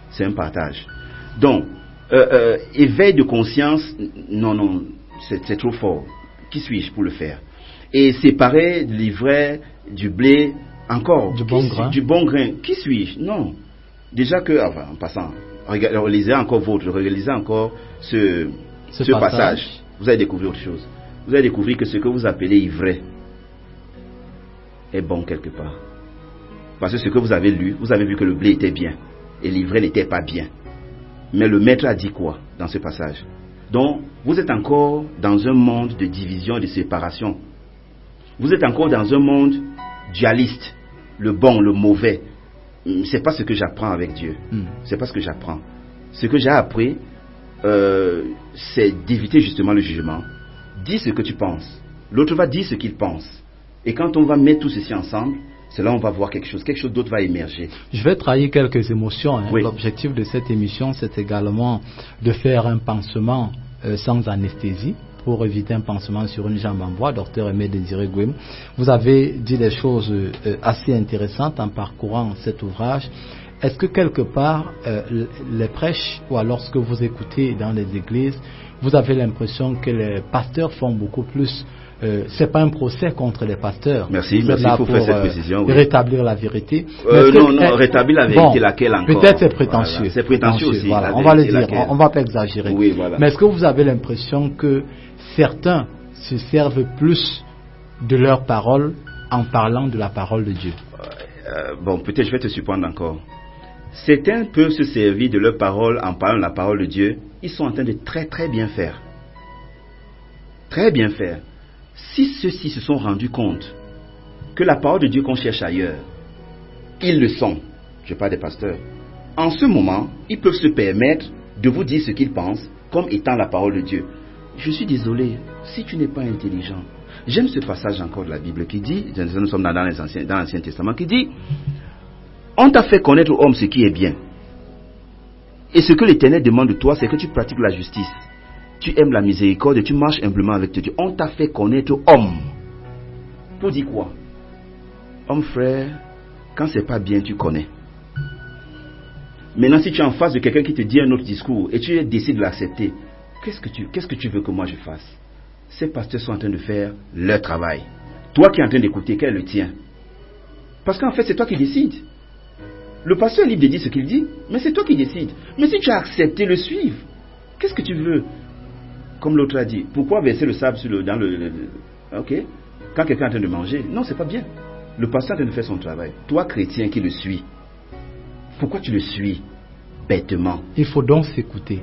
c'est un partage. Donc, euh, euh, éveil de conscience, non, non, c'est, c'est trop fort. Qui suis-je pour le faire? Et séparer l'ivraie du blé, encore, du qui bon suis, grain. du bon grain. Qui suis-je? Non. Déjà que, enfin, en passant, regardez, relisez encore votre, relisez encore ce, ce, ce passage. passage. Vous allez découvrir autre chose. Vous allez découvrir que ce que vous appelez ivraie est bon quelque part. Parce que ce que vous avez lu, vous avez vu que le blé était bien et l'ivraie n'était pas bien. Mais le maître a dit quoi dans ce passage? Donc, vous êtes encore dans un monde de division et de séparation. Vous êtes encore dans un monde dualiste. Le bon, le mauvais. C'est pas ce que j'apprends avec Dieu. Mm. C'est pas ce que j'apprends. Ce que j'ai appris, euh, c'est d'éviter justement le jugement. Dis ce que tu penses. L'autre va dire ce qu'il pense. Et quand on va mettre tout ceci ensemble, c'est là où on va voir quelque chose. Quelque chose d'autre va émerger. Je vais trahir quelques émotions. Hein. Oui. L'objectif de cette émission, c'est également de faire un pansement euh, sans anesthésie, pour éviter un pansement sur une jambe en bois. Docteur Aimé Désiré Gwim, vous avez dit des choses euh, assez intéressantes en parcourant cet ouvrage. Est-ce que quelque part, euh, les prêches, ou alors ce que vous écoutez dans les églises, vous avez l'impression que les pasteurs font beaucoup plus, euh, c'est pas un procès contre les pasteurs. Merci, vous merci, il faut pour, faire cette euh, précision. Oui. Rétablir la vérité. Euh, non, que, non, euh, rétablir la vérité, bon, laquelle encore? Peut-être c'est prétentieux. Voilà. C'est prétentieux, prétentieux aussi. Voilà, on va le dire, on, on va pas exagérer. Oui, voilà. Mais est-ce que vous avez l'impression que certains se servent plus de leur parole en parlant de la parole de Dieu? euh, Bon, peut-être je vais te surprendre encore. Certains peuvent se servir de leur parole en parlant de la parole de Dieu. Ils sont en train de très très bien faire. Très bien faire. Si ceux-ci se sont rendus compte que la parole de Dieu qu'on cherche ailleurs, ils le sont, je parle des pasteurs, en ce moment, ils peuvent se permettre de vous dire ce qu'ils pensent comme étant la parole de Dieu. Je suis désolé, si tu n'es pas intelligent, j'aime ce passage encore de la Bible qui dit, nous sommes dans l'Ancien, dans l'Ancien Testament, qui dit, on t'a fait connaître aux hommes ce qui est bien. Et ce que l'Éternel demande de toi, c'est que tu pratiques la justice. Tu aimes la miséricorde et tu marches humblement avec Dieu. On t'a fait connaître homme. Pour dire quoi? Homme frère, quand c'est pas bien, tu connais. Maintenant, si tu es en face de quelqu'un qui te dit un autre discours et tu décides de l'accepter, qu'est-ce que tu, qu'est-ce que tu veux que moi je fasse? Ces pasteurs sont en train de faire leur travail. Toi qui es en train d'écouter, quel est le tien? Parce qu'en fait, c'est toi qui décides. Le pasteur est libre de dire ce qu'il dit, mais c'est toi qui décides. Mais si tu as accepté le suivre, qu'est-ce que tu veux? Comme l'autre a dit, pourquoi verser le sable sur le, dans le, le, le... Ok, quand quelqu'un est en train de manger, non, c'est pas bien. Le pasteur est en train de faire son travail. Toi, chrétien qui le suis, pourquoi tu le suis bêtement? Il faut donc s'écouter.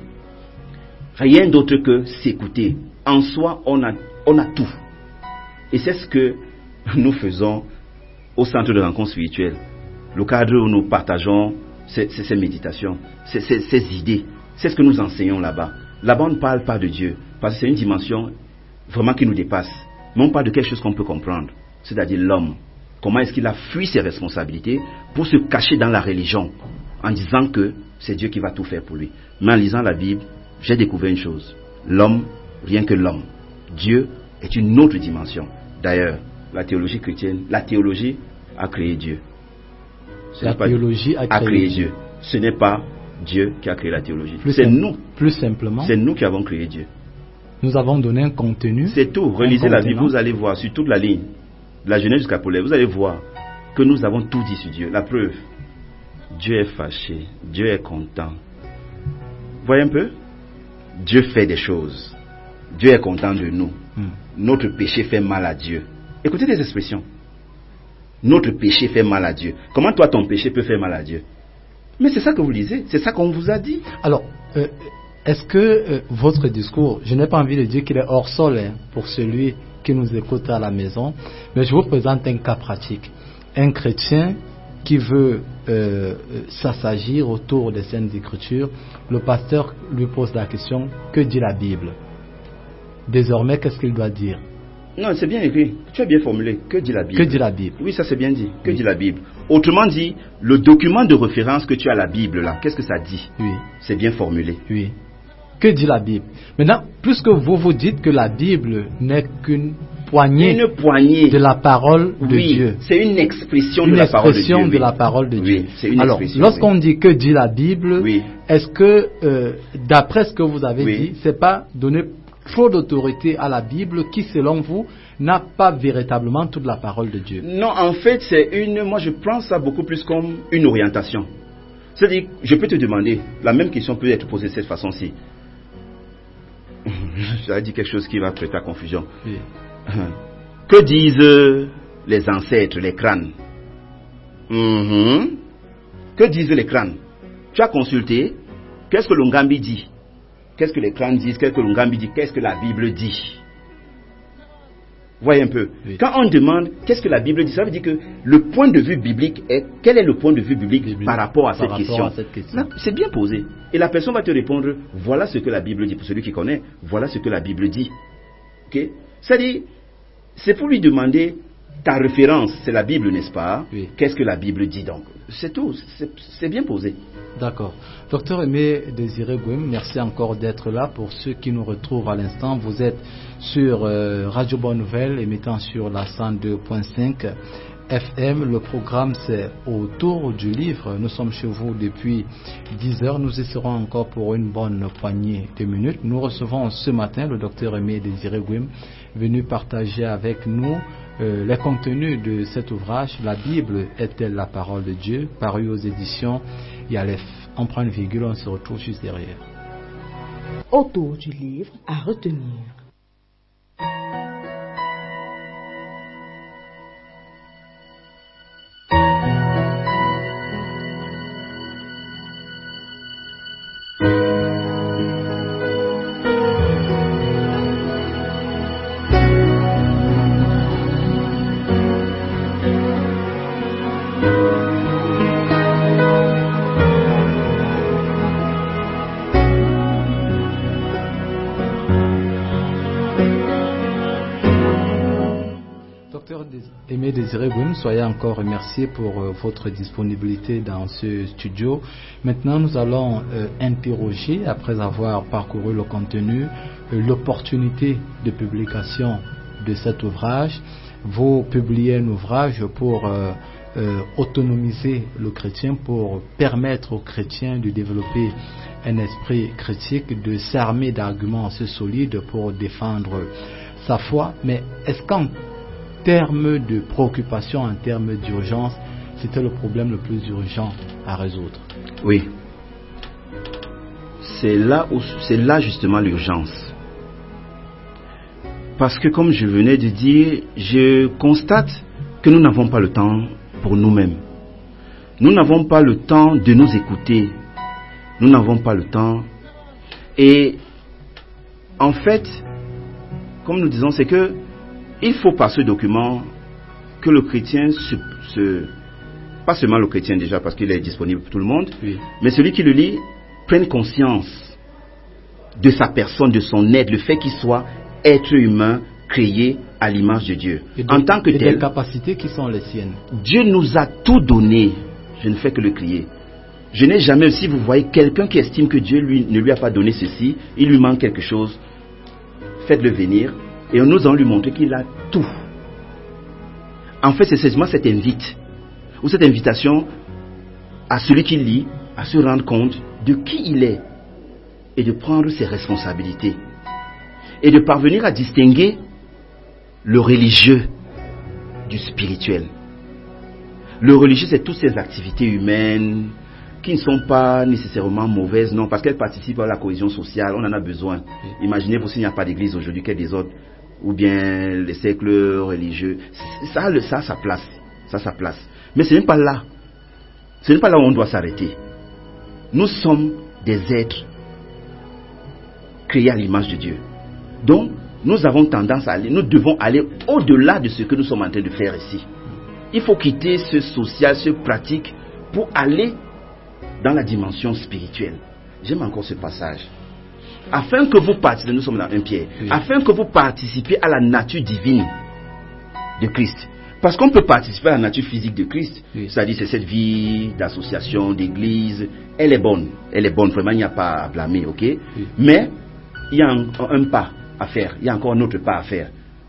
Rien d'autre que s'écouter. En soi, on a, on a tout. Et c'est ce que nous faisons au centre de rencontre spirituelle. Le cadre où nous partageons ces, ces, ces méditations, ces, ces, ces idées. C'est ce que nous enseignons là-bas. Là-bas, on ne parle pas de Dieu, parce que c'est une dimension vraiment qui nous dépasse. Mais on parle de quelque chose qu'on peut comprendre, c'est-à-dire l'homme. Comment est-ce qu'il a fui ses responsabilités pour se cacher dans la religion, en disant que c'est Dieu qui va tout faire pour lui. Mais en lisant la Bible, j'ai découvert une chose. L'homme, rien que l'homme. Dieu est une autre dimension. D'ailleurs, la théologie chrétienne, la théologie a créé Dieu. Ce la théologie a créé, a créé Dieu. Dieu. Ce n'est pas Dieu qui a créé la théologie. Plus c'est nous. Plus simplement. C'est nous qui avons créé Dieu. Nous avons donné un contenu. C'est tout. Relisez la Bible, vous allez voir sur toute la ligne, de la Genèse jusqu'à Apocalypse, vous allez voir que nous avons tout dit sur Dieu. La preuve, Dieu est fâché, Dieu est content. Voyez un peu? Dieu fait des choses. Dieu est content de nous. Hmm. Notre péché fait mal à Dieu. Écoutez les expressions. Notre péché fait mal à Dieu. Comment toi ton péché peut faire mal à Dieu? Mais c'est ça que vous lisez, c'est ça qu'on vous a dit. Alors, euh, est-ce que euh, votre discours, je n'ai pas envie de dire qu'il est hors sol hein, pour celui qui nous écoute à la maison, mais je vous présente un cas pratique. Un chrétien qui veut euh, s'assagir autour des Saintes Écritures, le pasteur lui pose la question, que dit la Bible? Désormais, qu'est-ce qu'il doit dire? Non, c'est bien écrit. Tu as bien formulé. Que dit la Bible? Que dit la Bible? Oui, ça c'est bien dit. Que oui. dit la Bible? Autrement dit, le document de référence que tu as la Bible là, qu'est-ce que ça dit? Oui. C'est bien formulé. Oui. Que dit la Bible? Maintenant, puisque vous vous dites que la Bible n'est qu'une poignée, une poignée de la parole de oui, Dieu. C'est une expression Une de la parole de Dieu. expression de Oui. la parole de Dieu. Oui, c'est une Alors, expression, lorsqu'on oui. dit que dit la Bible, Oui. est-ce que, euh, d'après ce que vous avez Oui. dit, c'est pas donner trop d'autorité à la Bible qui, selon vous, n'a pas véritablement toute la parole de Dieu? Non, en fait, c'est une. Moi, je prends ça beaucoup plus comme une orientation. C'est-à-dire, je peux te demander, la même question peut être posée de cette façon-ci. J'allais dire quelque chose qui va prêter à confusion. Oui. Que disent les ancêtres, les crânes? Mm-hmm. Que disent les crânes? Tu as consulté? Qu'est-ce que l'Ongambi dit? Qu'est-ce que les crânes disent? Qu'est-ce que l'Ongambi dit? Qu'est-ce que la Bible dit? Voyez un peu. Oui. Quand on demande qu'est-ce que la Bible dit, ça veut dire que le point de vue biblique est, quel est le point de vue biblique, biblique par rapport à par cette rapport question, à cette question. Là, c'est bien posé. Et la personne va te répondre, voilà ce que la Bible dit. Pour celui qui connaît, voilà ce que la Bible dit. Okay? C'est-à-dire, c'est pour lui demander ta référence, c'est la Bible, n'est-ce pas? Oui. Qu'est-ce que la Bible dit donc? C'est tout, c'est, c'est bien posé. D'accord. Docteur Aimé Désiré Gwim, merci encore d'être là. Pour ceux qui nous retrouvent à l'instant, vous êtes sur euh, Radio Bonne Nouvelle, émettant sur la cent deux point cinq F M. Le programme, c'est Autour du livre. Nous sommes chez vous depuis dix heures. Nous y serons encore pour une bonne poignée de minutes. Nous recevons ce matin le docteur Aimé Désiré Gwim, venu partager avec nous euh, les contenus de cet ouvrage. La Bible est-elle la parole de Dieu? Paru aux éditions Yalef. On prend une virgule, on se retrouve juste derrière. Autour du livre à retenir. Aimé Désiré Gwim, soyez encore remercié pour euh, votre disponibilité dans ce studio. Maintenant, nous allons euh, interroger, après avoir parcouru le contenu, euh, l'opportunité de publication de cet ouvrage. Vous publiez un ouvrage pour euh, euh, autonomiser le chrétien, pour permettre aux chrétiens de développer un esprit critique, de s'armer d'arguments assez solides pour défendre sa foi. Mais est-ce qu'en termes de préoccupation, en termes d'urgence, c'était le problème le plus urgent à résoudre? Oui. C'est là, où, c'est là justement l'urgence. Parce que comme je venais de dire, je constate que nous n'avons pas le temps pour nous-mêmes. Nous n'avons pas le temps de nous écouter. Nous n'avons pas le temps. Et en fait, comme nous disons, c'est que il faut par ce document que le chrétien se, se pas seulement le chrétien déjà parce qu'il est disponible pour tout le monde, oui, mais celui qui le lit prenne conscience de sa personne, de son être, le fait qu'il soit être humain créé à l'image de Dieu. Et de, en tant que et tel, des capacités qui sont les siennes. Dieu nous a tout donné. Je ne fais que le crier. Je n'ai jamais, si vous voyez quelqu'un qui estime que Dieu lui, ne lui a pas donné ceci, il lui manque quelque chose, faites-le venir. Et nous allons lui montrer qu'il a tout. En fait, c'est seulement cette invite, ou cette invitation à celui qui lit, à se rendre compte de qui il est, et de prendre ses responsabilités, et de parvenir à distinguer le religieux du spirituel. Le religieux, c'est toutes ces activités humaines qui ne sont pas nécessairement mauvaises, non, parce qu'elles participent à la cohésion sociale, on en a besoin. Imaginez-vous s'il n'y a pas d'église aujourd'hui, quel désordre, ou bien les cercles religieux, ça a ça, sa place, ça a sa place. Mais ce n'est pas là, ce n'est pas là où on doit s'arrêter. Nous sommes des êtres créés à l'image de Dieu. Donc, nous avons tendance à aller, nous devons aller au-delà de ce que nous sommes en train de faire ici. Il faut quitter ce social, ce pratique, pour aller dans la dimension spirituelle. J'aime encore ce passage. Afin que vous participiez, nous sommes dans un Pierre, oui, afin que vous participiez à la nature divine de Christ. Parce qu'on peut participer à la nature physique de Christ, oui, c'est-à-dire c'est cette vie d'association, d'église, elle est bonne, elle est bonne, vraiment il n'y a pas à blâmer, ok, oui, mais il y a un, un pas à faire, il y a encore un autre pas à faire.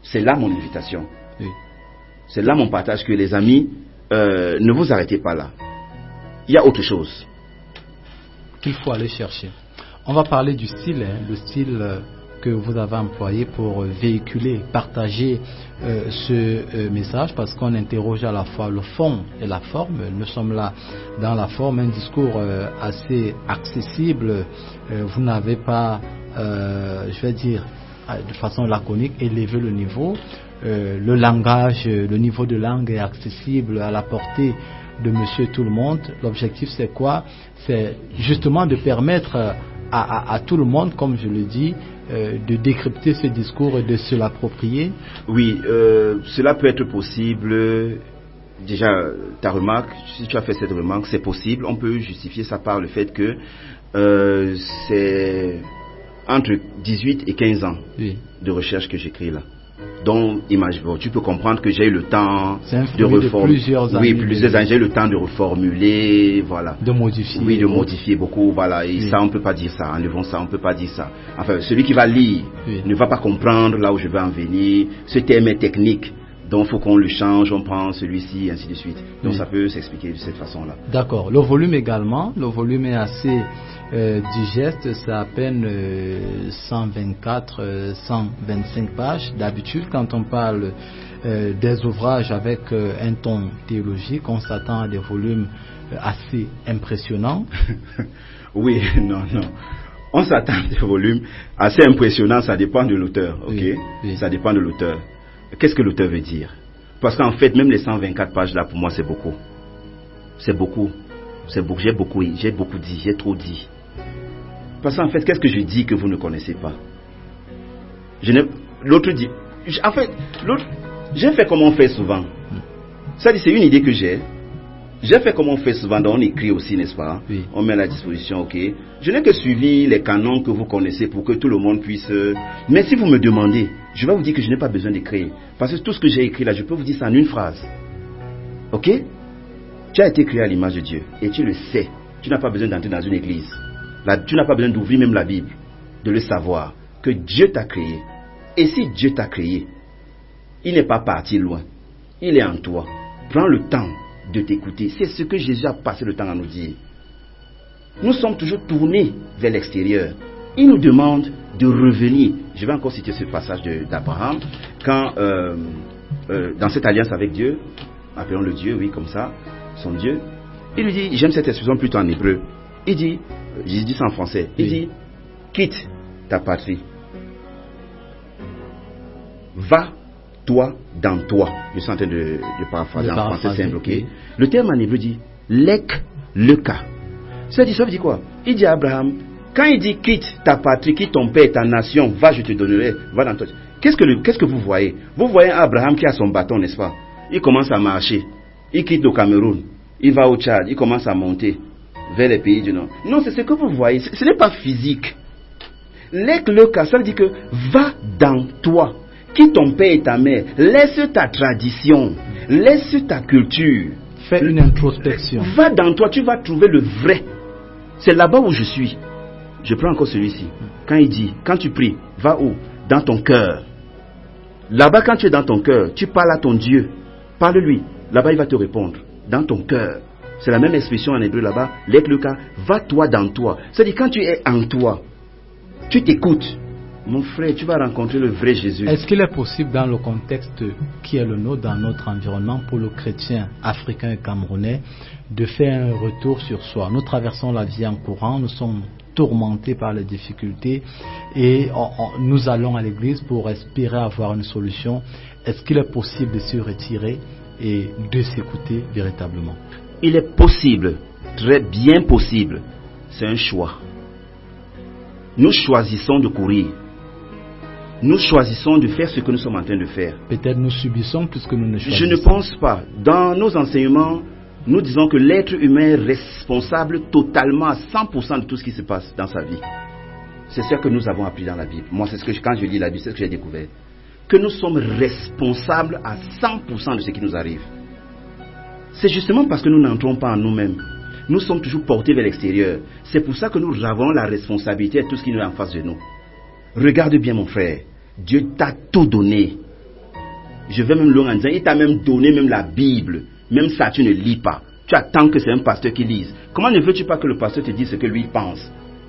C'est là mon invitation. Oui. C'est là mon partage que les amis, euh, ne vous arrêtez pas là. Il y a autre chose qu'il faut aller chercher. On va parler du style, hein, le style euh, que vous avez employé pour euh, véhiculer, partager euh, ce euh, message, parce qu'on interroge à la fois le fond et la forme. Nous sommes là dans la forme, un discours euh, assez accessible. Euh, vous n'avez pas, euh, je vais dire, de façon laconique, élevé le niveau. Euh, le langage, le niveau de langue est accessible, à la portée de monsieur tout le monde. L'objectif c'est quoi? C'est justement de permettre à, à, à tout le monde, comme je le dis, euh, de décrypter ce discours et de se l'approprier. Oui, euh, cela peut être possible. Déjà, ta remarque, si tu as fait cette remarque, c'est possible. On peut justifier ça par le fait que euh, c'est entre dix-huit et quinze ans oui. de recherche que j'écris là. Donc, imagine, tu peux comprendre que j'ai eu le temps de reformuler. Plusieurs années. Oui, plusieurs années, j'ai eu le temps de reformuler, voilà. De modifier. Oui, de modifier beaucoup, voilà. Et oui. ça, on ne peut pas dire ça. Enlevons ça, on ne peut pas dire ça. Enfin, celui qui va lire oui. ne va pas comprendre là où je vais en venir. Ce terme est technique. Donc, il faut qu'on le change, on prend celui-ci, ainsi de suite. Donc, oui. ça peut s'expliquer de cette façon-là. D'accord. Le volume également, le volume est assez euh, digeste, c'est à peine euh, cent vingt-quatre, euh, cent vingt-cinq pages. D'habitude, quand on parle euh, des ouvrages avec euh, un ton théologique, on s'attend à des volumes euh, assez impressionnants. Oui, non, non. On s'attend à des volumes assez impressionnants, ça dépend de l'auteur, ok? Oui, oui. Ça dépend de l'auteur. Qu'est-ce que l'auteur veut dire? Parce qu'en fait, même les cent vingt-quatre pages là, pour moi, c'est beaucoup. C'est beaucoup. C'est beaucoup. J'ai beaucoup, j'ai beaucoup dit, j'ai trop dit. Parce qu'en fait, qu'est-ce que je dis que vous ne connaissez pas? Je n'ai, l'autre dit, en fait, l'autre, j'ai fait comme on fait souvent. Ça dit, c'est une idée que j'ai. J'ai fait comme on fait souvent, donc on écrit aussi, n'est-ce pas? Oui. On met à la disposition, ok. Je n'ai que suivi les canons que vous connaissez pour que tout le monde puisse... Mais si vous me demandez, je vais vous dire que je n'ai pas besoin d'écrire. Parce que tout ce que j'ai écrit là, je peux vous dire ça en une phrase. Ok? Tu as été créé à l'image de Dieu et tu le sais. Tu n'as pas besoin d'entrer dans une église. Là, tu n'as pas besoin d'ouvrir même la Bible, de le savoir, que Dieu t'a créé. Et si Dieu t'a créé, il n'est pas parti loin. Il est en toi. Prends le temps de t'écouter. C'est ce que Jésus a passé le temps à nous dire. Nous sommes toujours tournés vers l'extérieur. Il nous demande de revenir. Je vais encore citer ce passage de, d'Abraham. Quand, euh, euh, dans cette alliance avec Dieu, appelons-le Dieu, oui, comme ça, son Dieu, il lui dit, j'aime cette expression plutôt en hébreu, il dit, je dis ça en français, il oui. dit, quitte ta patrie, va toi dans toi. Je suis en train de, de paraphraser en français simple, ok. Oui. Le terme en hébreu dit lek le cas. Ça dit, ça veut dire quoi? Il dit à Abraham, quand il dit quitte ta patrie, quitte ton père, ta nation, va, je te donnerai, va dans toi. Qu'est-ce que, le, qu'est-ce que vous voyez? Vous voyez Abraham qui a son bâton, n'est-ce pas? Il commence à marcher. Il quitte le Cameroun. Il va au Tchad. Il commence à monter vers les pays du Nord. Non, c'est ce que vous voyez. Ce, ce n'est pas physique. Lek le cas, ça veut dire que va dans toi. Quitte ton père et ta mère. Laisse ta tradition. Laisse ta culture. Fais une introspection. Va dans toi, tu vas trouver le vrai. C'est là-bas où je suis. Je prends encore celui-ci. Quand il dit, quand tu pries, va où? Dans ton cœur. Là-bas, quand tu es dans ton cœur, tu parles à ton Dieu. Parle-lui. Là-bas, il va te répondre. Dans ton cœur. C'est la même expression en hébreu là-bas. Lek le cas, va toi dans toi. C'est-à-dire, quand tu es en toi, tu t'écoutes. Mon frère, tu vas rencontrer le vrai Jésus. Est-ce qu'il est possible dans le contexte qui est le nôtre, dans notre environnement, pour le chrétien africain et camerounais, de faire un retour sur soi? Nous traversons la vie en courant, nous sommes tourmentés par les difficultés et on, on, nous allons à l'église pour espérer avoir une solution. Est-ce qu'il est possible de se retirer et de s'écouter véritablement? Il est possible, très bien possible. C'est un choix. Nous choisissons de courir. Nous choisissons de faire ce que nous sommes en train de faire. Peut-être nous subissons plus que nous ne choisissons. Je ne pense pas. Dans nos enseignements, nous disons que l'être humain est responsable totalement à cent pour cent de tout ce qui se passe dans sa vie. C'est ce que nous avons appris dans la Bible. Moi, c'est ce que quand je lis la Bible, c'est ce que j'ai découvert. Que nous sommes responsables à cent pour cent de ce qui nous arrive. C'est justement parce que nous n'entrons pas en nous-mêmes. Nous sommes toujours portés vers l'extérieur. C'est pour ça que nous avons la responsabilité de tout ce qui nous est en face de nous. Regarde bien mon frère, Dieu t'a tout donné. Je vais même loin en disant, il t'a même donné même la Bible. Même ça, tu ne lis pas. Tu attends que c'est un pasteur qui lise. Comment ne veux-tu pas que le pasteur te dise ce que lui pense?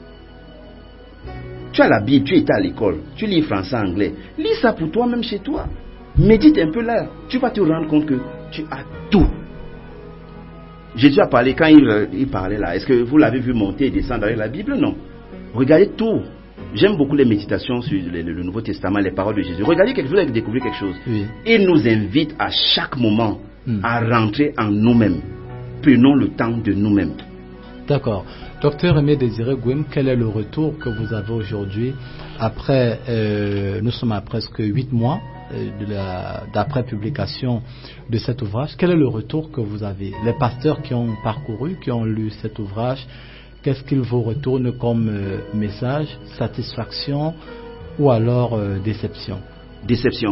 Tu as la Bible, tu étais à l'école, tu lis français, anglais. Lis ça pour toi-même chez toi. Médite un peu là. Tu vas te rendre compte que tu as tout. Jésus a parlé, quand il, il parlait là, est-ce que vous l'avez vu monter et descendre avec la Bible? Non. Regardez tout. J'aime beaucoup les méditations sur le, le Nouveau Testament, les paroles de Jésus. Regardez quelque chose et découvrez quelque chose. Oui. Il nous invite à chaque moment Hmm. à rentrer en nous-mêmes. Prenons le temps de nous-mêmes. D'accord. Docteur Aimé Désiré Gwem, quel est le retour que vous avez aujourd'hui après, euh, nous sommes à presque huit mois euh, de la, d'après publication de cet ouvrage. Quel est le retour que vous avez? Les pasteurs qui ont parcouru, qui ont lu cet ouvrage, qu'est-ce qu'ils vous retournent comme euh, message? Satisfaction ou alors euh, déception? Déception.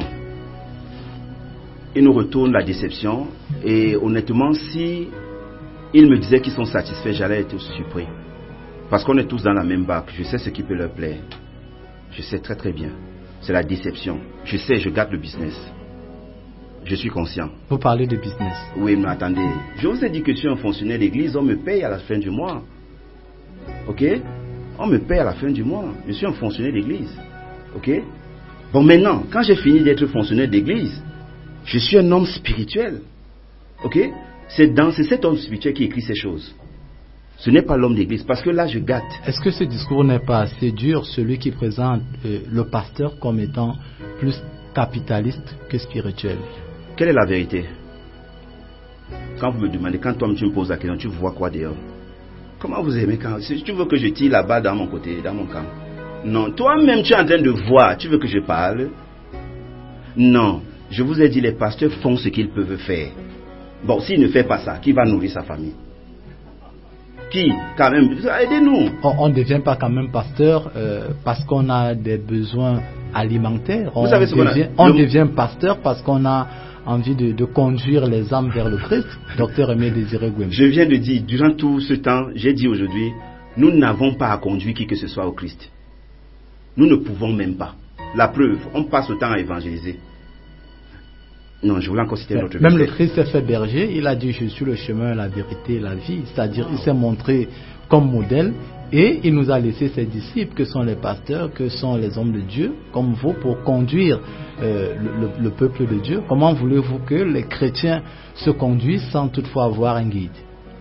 Il nous retourne la déception. Et honnêtement, si ils me disaient qu'ils sont satisfaits, j'allais être surpris. Parce qu'on est tous dans la même barque. Je sais ce qui peut leur plaire. Je sais très très bien. C'est la déception. Je sais, je garde le business. Je suis conscient. Vous parlez de business. Oui, mais attendez. Je vous ai dit que je suis un fonctionnaire d'église. On me paye à la fin du mois. Ok? On me paye à la fin du mois. Je suis un fonctionnaire d'église. Ok? Bon, maintenant, quand j'ai fini d'être fonctionnaire d'église, je suis un homme spirituel. Ok? C'est dans c'est cet homme spirituel qui écrit ces choses. Ce n'est pas l'homme d'église, parce que là je gâte. Est-ce que ce discours n'est pas assez dur, celui qui présente euh, le pasteur comme étant plus capitaliste que spirituel? Quelle est la vérité? Quand vous me demandez, quand toi tu me poses la question, tu vois quoi dehors? Comment vous aimez quand si tu veux que je tire là-bas dans mon côté, dans mon camp? Non, toi-même tu es en train de voir, tu veux que je parle? Non. Je vous ai dit, les pasteurs font ce qu'ils peuvent faire. Bon, s'il ne fait pas ça, qui va nourrir sa famille? Qui? Quand même, aidez-nous. On ne devient pas quand même pasteur euh, parce qu'on a des besoins alimentaires. On, vous savez ce devient, qu'on a, on le... devient pasteur parce qu'on a envie de, de conduire les âmes vers le Christ. Docteur Aimé Désiré Gwem. Je viens de dire, durant tout ce temps, j'ai dit aujourd'hui, nous n'avons pas à conduire qui que ce soit au Christ. Nous ne pouvons même pas. La preuve, on passe le temps à évangéliser. Non, je voulais encore citer notre Même verset. le Christ s'est fait berger, il a dit je suis le chemin, la vérité, la vie. C'est-à-dire il s'est montré comme modèle et il nous a laissé ses disciples, que sont les pasteurs, que sont les hommes de Dieu, comme vous, pour conduire euh, le, le, le peuple de Dieu. Comment voulez-vous que les chrétiens se conduisent sans toutefois avoir un guide?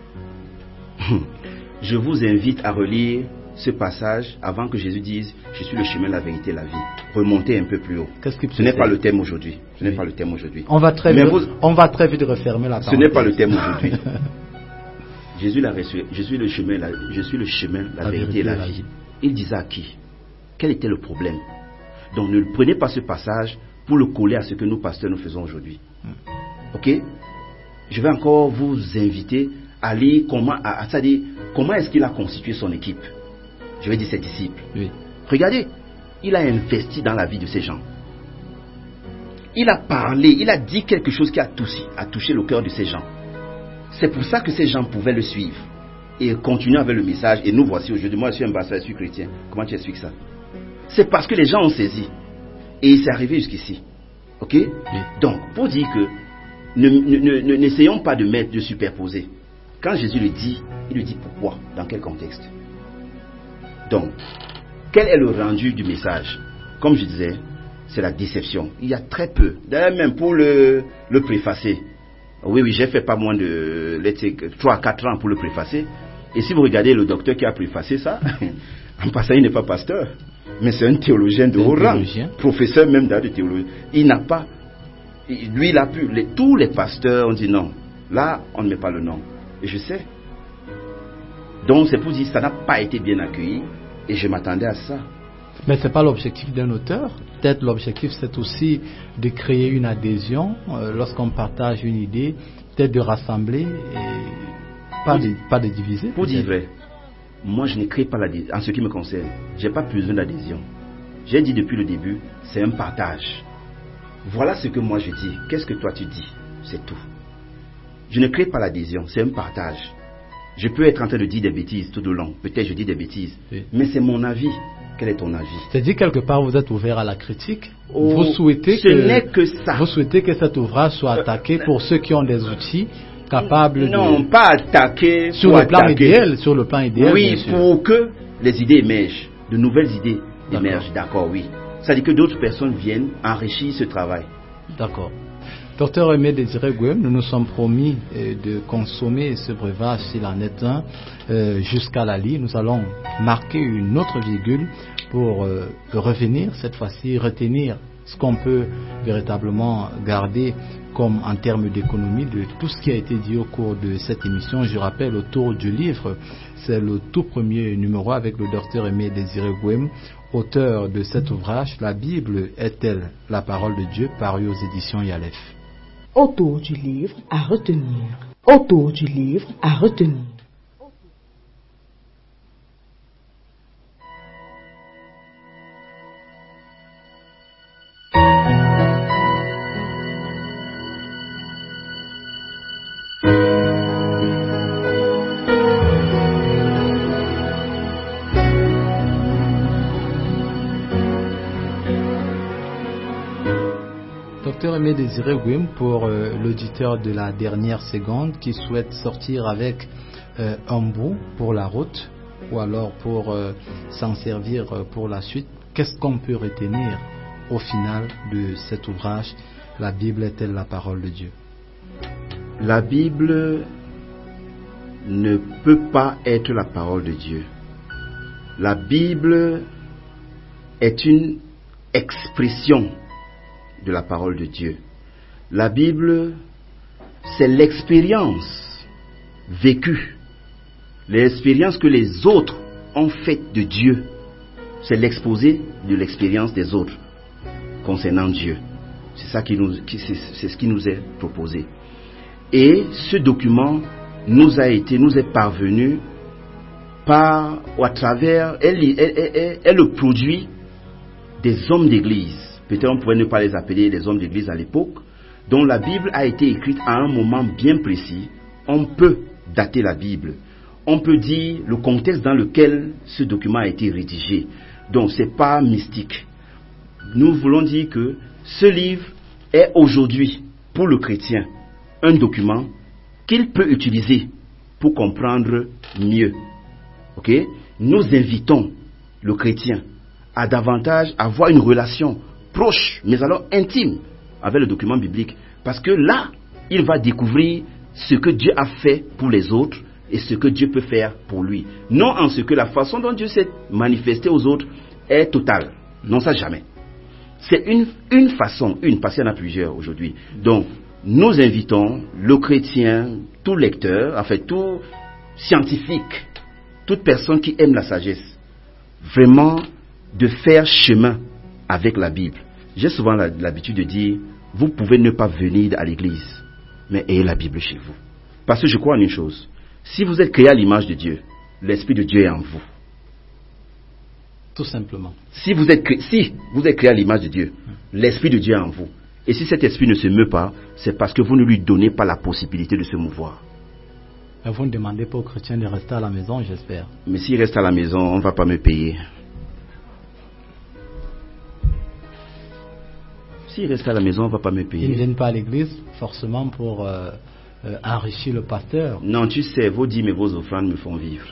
Je vous invite à relire ce passage avant que Jésus dise je suis le chemin, la vérité, la vie. Remontez un peu plus haut. Qu'est-ce qui Ce n'est pas le thème aujourd'hui. Ce n'est oui. pas le thème aujourd'hui. On va très vite, vous... on va très vite refermer la parenthèse. Ce n'est pas le thème aujourd'hui. Jésus l'a reçu. Je suis le chemin, la, je suis le chemin, la, la vérité, vérité et la, la vie. vie. Il disait à qui? Quel était le problème? Donc ne prenez pas ce passage pour le coller à ce que nous pasteurs nous faisons aujourd'hui. Hmm. Ok? Je vais encore vous inviter à lire comment, à, à, c'est-à-dire, comment est-ce qu'il a constitué son équipe. Je vais dire ses disciples. Oui. Regardez, il a investi dans la vie de ces gens. Il a parlé, il a dit quelque chose qui a touché, a touché le cœur de ces gens. C'est pour ça que ces gens pouvaient le suivre et continuer avec le message. Et nous voici aujourd'hui. Moi, je suis un pasteur, je suis chrétien. Comment tu expliques ça? C'est parce que les gens ont saisi. Et c'est arrivé jusqu'ici. Ok? Oui. Donc, pour dire que ne, ne, ne, n'essayons pas de mettre, de superposer. Quand Jésus le dit, il le dit pourquoi? Dans quel contexte? Donc, quel est le rendu du message? Comme je disais, c'est la déception. Il y a très peu. D'ailleurs, même pour le, le préfacer. Oui, oui, j'ai fait pas moins de trois à quatre ans pour le préfacer. Et si vous regardez le docteur qui a préfacé ça, en passant, il n'est pas pasteur. Mais c'est un théologien de haut rang. Professeur même de théologie. Il n'a pas... Lui, il a pu... Les, tous les pasteurs ont dit non. Là, on ne met pas le nom. Et je sais. Donc, c'est pour dire que ça n'a pas été bien accueilli. Et je m'attendais à ça. Mais ce n'est pas l'objectif d'un auteur. Peut-être l'objectif, c'est aussi de créer une adhésion euh, lorsqu'on partage une idée, peut-être de rassembler et pas, de, pas de diviser. Pour dire vrai, moi je ne crée pas l'adhésion. En ce qui me concerne, je n'ai pas besoin d'adhésion. J'ai dit depuis le début, c'est un partage. Voilà ce que moi je dis. Qu'est-ce que toi tu dis? C'est tout. Je ne crée pas l'adhésion, c'est un partage. Je peux être en train de dire des bêtises tout au long. Peut-être je dis des bêtises. Oui. Mais c'est mon avis. Quel est ton avis? C'est-à-dire quelque part vous êtes ouvert à la critique. Oh, vous souhaitez ce que n'est que ça. Vous souhaitez que cet ouvrage soit attaqué pour ceux qui ont des outils capables non, de pas attaquer sur pour le plan attaquer. idéal, sur le plan idéal. Oui, bien sûr. pour que les idées émergent, de nouvelles idées D'accord. émergent. D'accord, oui. C'est-à-dire que d'autres personnes viennent enrichir ce travail. D'accord. Docteur Aimé Désiré Gwem, nous nous sommes promis euh, de consommer ce breuvage s'il en est un euh, jusqu'à la lie. Nous allons marquer une autre virgule pour euh, revenir cette fois-ci, retenir ce qu'on peut véritablement garder comme en termes d'économie de tout ce qui a été dit au cours de cette émission. Je rappelle autour du livre, c'est le tout premier numéro avec le docteur Aimé Désiré Gwem, auteur de cet ouvrage, La Bible est-elle la parole de Dieu, paru aux éditions Yalef. Autour du livre à retenir. Autour du livre à retenir. Docteur Aimé Désiré Gwem, pour euh, l'auditeur de la dernière seconde qui souhaite sortir avec euh, un bout pour la route ou alors pour euh, s'en servir euh, pour la suite, qu'est-ce qu'on peut retenir au final de cet ouvrage, La Bible est-elle la parole de Dieu? La Bible ne peut pas être la parole de Dieu. La Bible est une expression de la parole de Dieu. La Bible, c'est l'expérience vécue, l'expérience que les autres ont faite de Dieu. C'est l'exposé de l'expérience des autres concernant Dieu. C'est ça qui nous, qui, c'est, c'est ce qui nous est proposé. Et ce document nous a été, nous est parvenu par, ou à travers, est, est, est, est le produit des hommes d'église. Peut-être on pourrait ne pas les appeler les hommes d'église à l'époque, dont la Bible a été écrite à un moment bien précis. On peut dater la Bible. On peut dire le contexte dans lequel ce document a été rédigé. Donc ce n'est pas mystique. Nous voulons dire que ce livre est aujourd'hui, pour le chrétien, un document qu'il peut utiliser pour comprendre mieux. Ok? Nous invitons le chrétien à davantage avoir une relation proche, mais alors intime, avec le document biblique. Parce que là, il va découvrir ce que Dieu a fait pour les autres et ce que Dieu peut faire pour lui. Non en ce que la façon dont Dieu s'est manifesté aux autres est totale. Non, ça jamais. C'est une, une façon, une, parce qu'il y en a plusieurs aujourd'hui. Donc, nous invitons le chrétien, tout lecteur, en fait, tout scientifique, toute personne qui aime la sagesse, vraiment de faire chemin avec la Bible. J'ai souvent l'habitude de dire, vous pouvez ne pas venir à l'église, mais ayez la Bible chez vous. Parce que je crois en une chose, si vous êtes créé à l'image de Dieu, l'Esprit de Dieu est en vous. Tout simplement. Si vous êtes créé, si vous êtes créé à l'image de Dieu, l'Esprit de Dieu est en vous. Et si cet esprit ne se meut pas, c'est parce que vous ne lui donnez pas la possibilité de se mouvoir. Et vous ne demandez pas aux chrétiens de rester à la maison, j'espère. Mais s'ils restent à la maison, on ne va pas me payer. S'ils restent à la maison, on ne va pas me payer. Ils ne viennent pas à l'église forcément pour euh, euh, enrichir le pasteur. Non, tu sais, vos dîmes et vos offrandes me font vivre.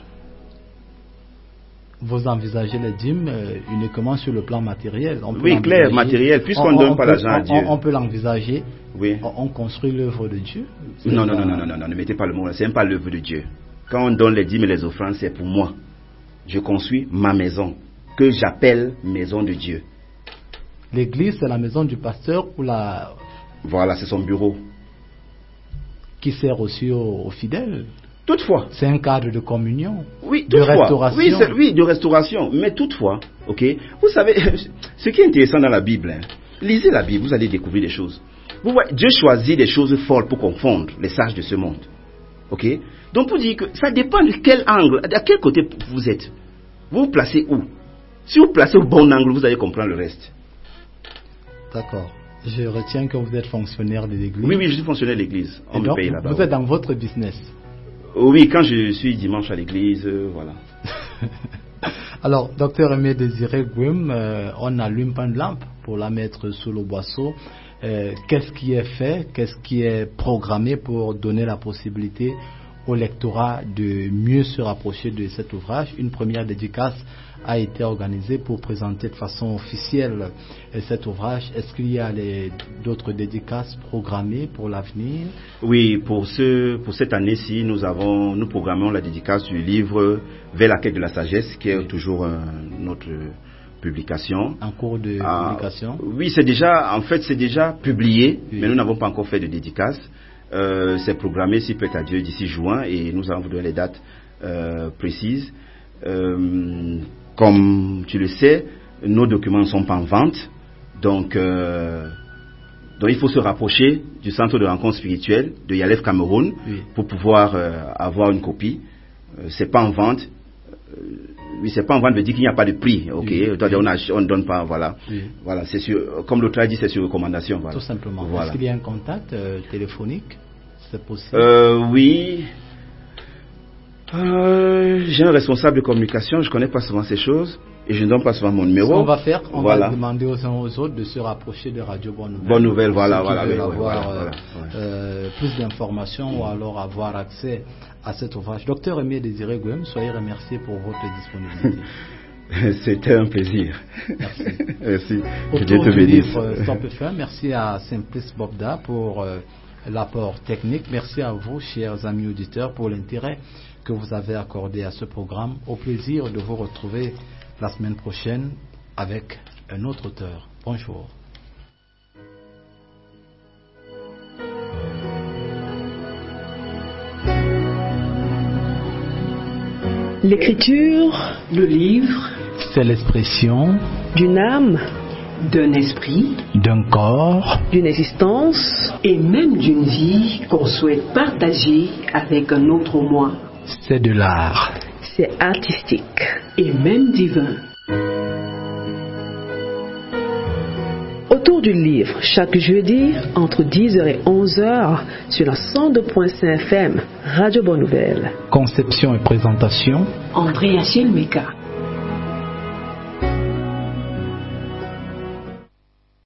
Vous envisagez les dîmes euh, uniquement sur le plan matériel. On peut oui, clair, matériel, puisqu'on ne donne pas l'argent à Dieu. On, on peut l'envisager. Oui. On, on construit l'œuvre de Dieu. Non, non, non, non, non, non, non, ne mettez pas le mot. C'est même pas l'œuvre de Dieu. Quand on donne les dîmes et les offrandes, c'est pour moi. Je construis ma maison, que j'appelle maison de Dieu. L'église, c'est la maison du pasteur ou la... Voilà, c'est son bureau. Qui sert aussi aux, aux fidèles. Toutefois. C'est un cadre de communion. Oui, de toutefois. restauration. Oui, oui, de restauration. Mais toutefois, ok. Vous savez, ce qui est intéressant dans la Bible, hein, lisez la Bible, vous allez découvrir des choses. Vous voyez, Dieu choisit des choses folles pour confondre les sages de ce monde. Ok. Donc pour dire que ça dépend de quel angle, à quel côté vous êtes. Vous vous placez où? Si vous placez au bon angle, vous allez comprendre le reste. D'accord. Je retiens que vous êtes fonctionnaire de l'église. Oui, oui, je suis fonctionnaire de l'église. On Et me donc, paye là-bas. Vous êtes dans votre business. Oui, quand je suis dimanche à l'église, euh, voilà. Alors, docteur Aimé Désiré Gwim, euh, on allume pas une lampe pour la mettre sous le boisseau. Euh, qu'est-ce qui est fait, qu'est-ce qui est programmé pour donner la possibilité au lectorat de mieux se rapprocher de cet ouvrage? Une première dédicace a été organisée pour présenter de façon officielle cet ouvrage. Est-ce qu'il y a les, d'autres dédicaces programmées pour l'avenir? Oui, pour ce, pour cette année-ci, nous avons, nous programmons la dédicace du livre Vers la quête de la sagesse, qui est oui. toujours euh, notre publication. En cours de ah, publication? Oui, c'est déjà, en fait, c'est déjà publié, oui. mais nous n'avons pas encore fait de dédicace. Euh, c'est programmé, si peut à Dieu, d'ici juin, et nous allons vous donner les dates euh, précises. Euh, comme tu le sais, nos documents ne sont pas en vente, donc, euh, donc il faut se rapprocher du centre de rencontre spirituelle de Yalef Cameroun oui. pour pouvoir euh, avoir une copie. Euh, c'est pas en vente. Euh, oui, c'est pas en vente, veut dire qu'il n'y a pas de prix. Ok, oui. on ne donne pas, voilà. Oui. Voilà, c'est sur, comme l'autre a dit, c'est sur recommandation. Voilà. Tout simplement. Voilà. Est-ce qu'il y a un contact euh, téléphonique? C'est possible? Euh, oui. Euh, j'ai un responsable de communication, je ne connais pas souvent ces choses et je ne donne pas souvent mon numéro. Ce qu'on va faire, on voilà. va demander aux uns aux autres de se rapprocher de Radio Bonne Nouvelle. Bonne Nouvelle, voilà, voilà, oui, avoir oui, voilà, euh, voilà, euh, plus d'informations ou alors avoir accès à cet ouvrage. Docteur Aimé Désiré Gwim, soyez remercié pour votre disponibilité. C'était un plaisir. Merci. Merci. Autour Que Dieu te du bénisse. livre Stop F un, merci à Simplice Bobda pour euh, l'apport technique. Merci à vous, chers amis auditeurs, pour l'intérêt que vous avez accordé à ce programme. Au plaisir de vous retrouver la semaine prochaine avec un autre auteur. Bonjour. L'écriture, le livre, c'est l'expression d'une âme, d'un esprit, d'un corps, d'une existence et même d'une vie qu'on souhaite partager avec un autre moi. C'est de l'art. C'est artistique et même divin. Autour du livre, chaque jeudi, entre dix heures et onze heures, sur la cent deux point cinq F M, Radio Bonne Nouvelle. Conception et présentation, André Achille Meka.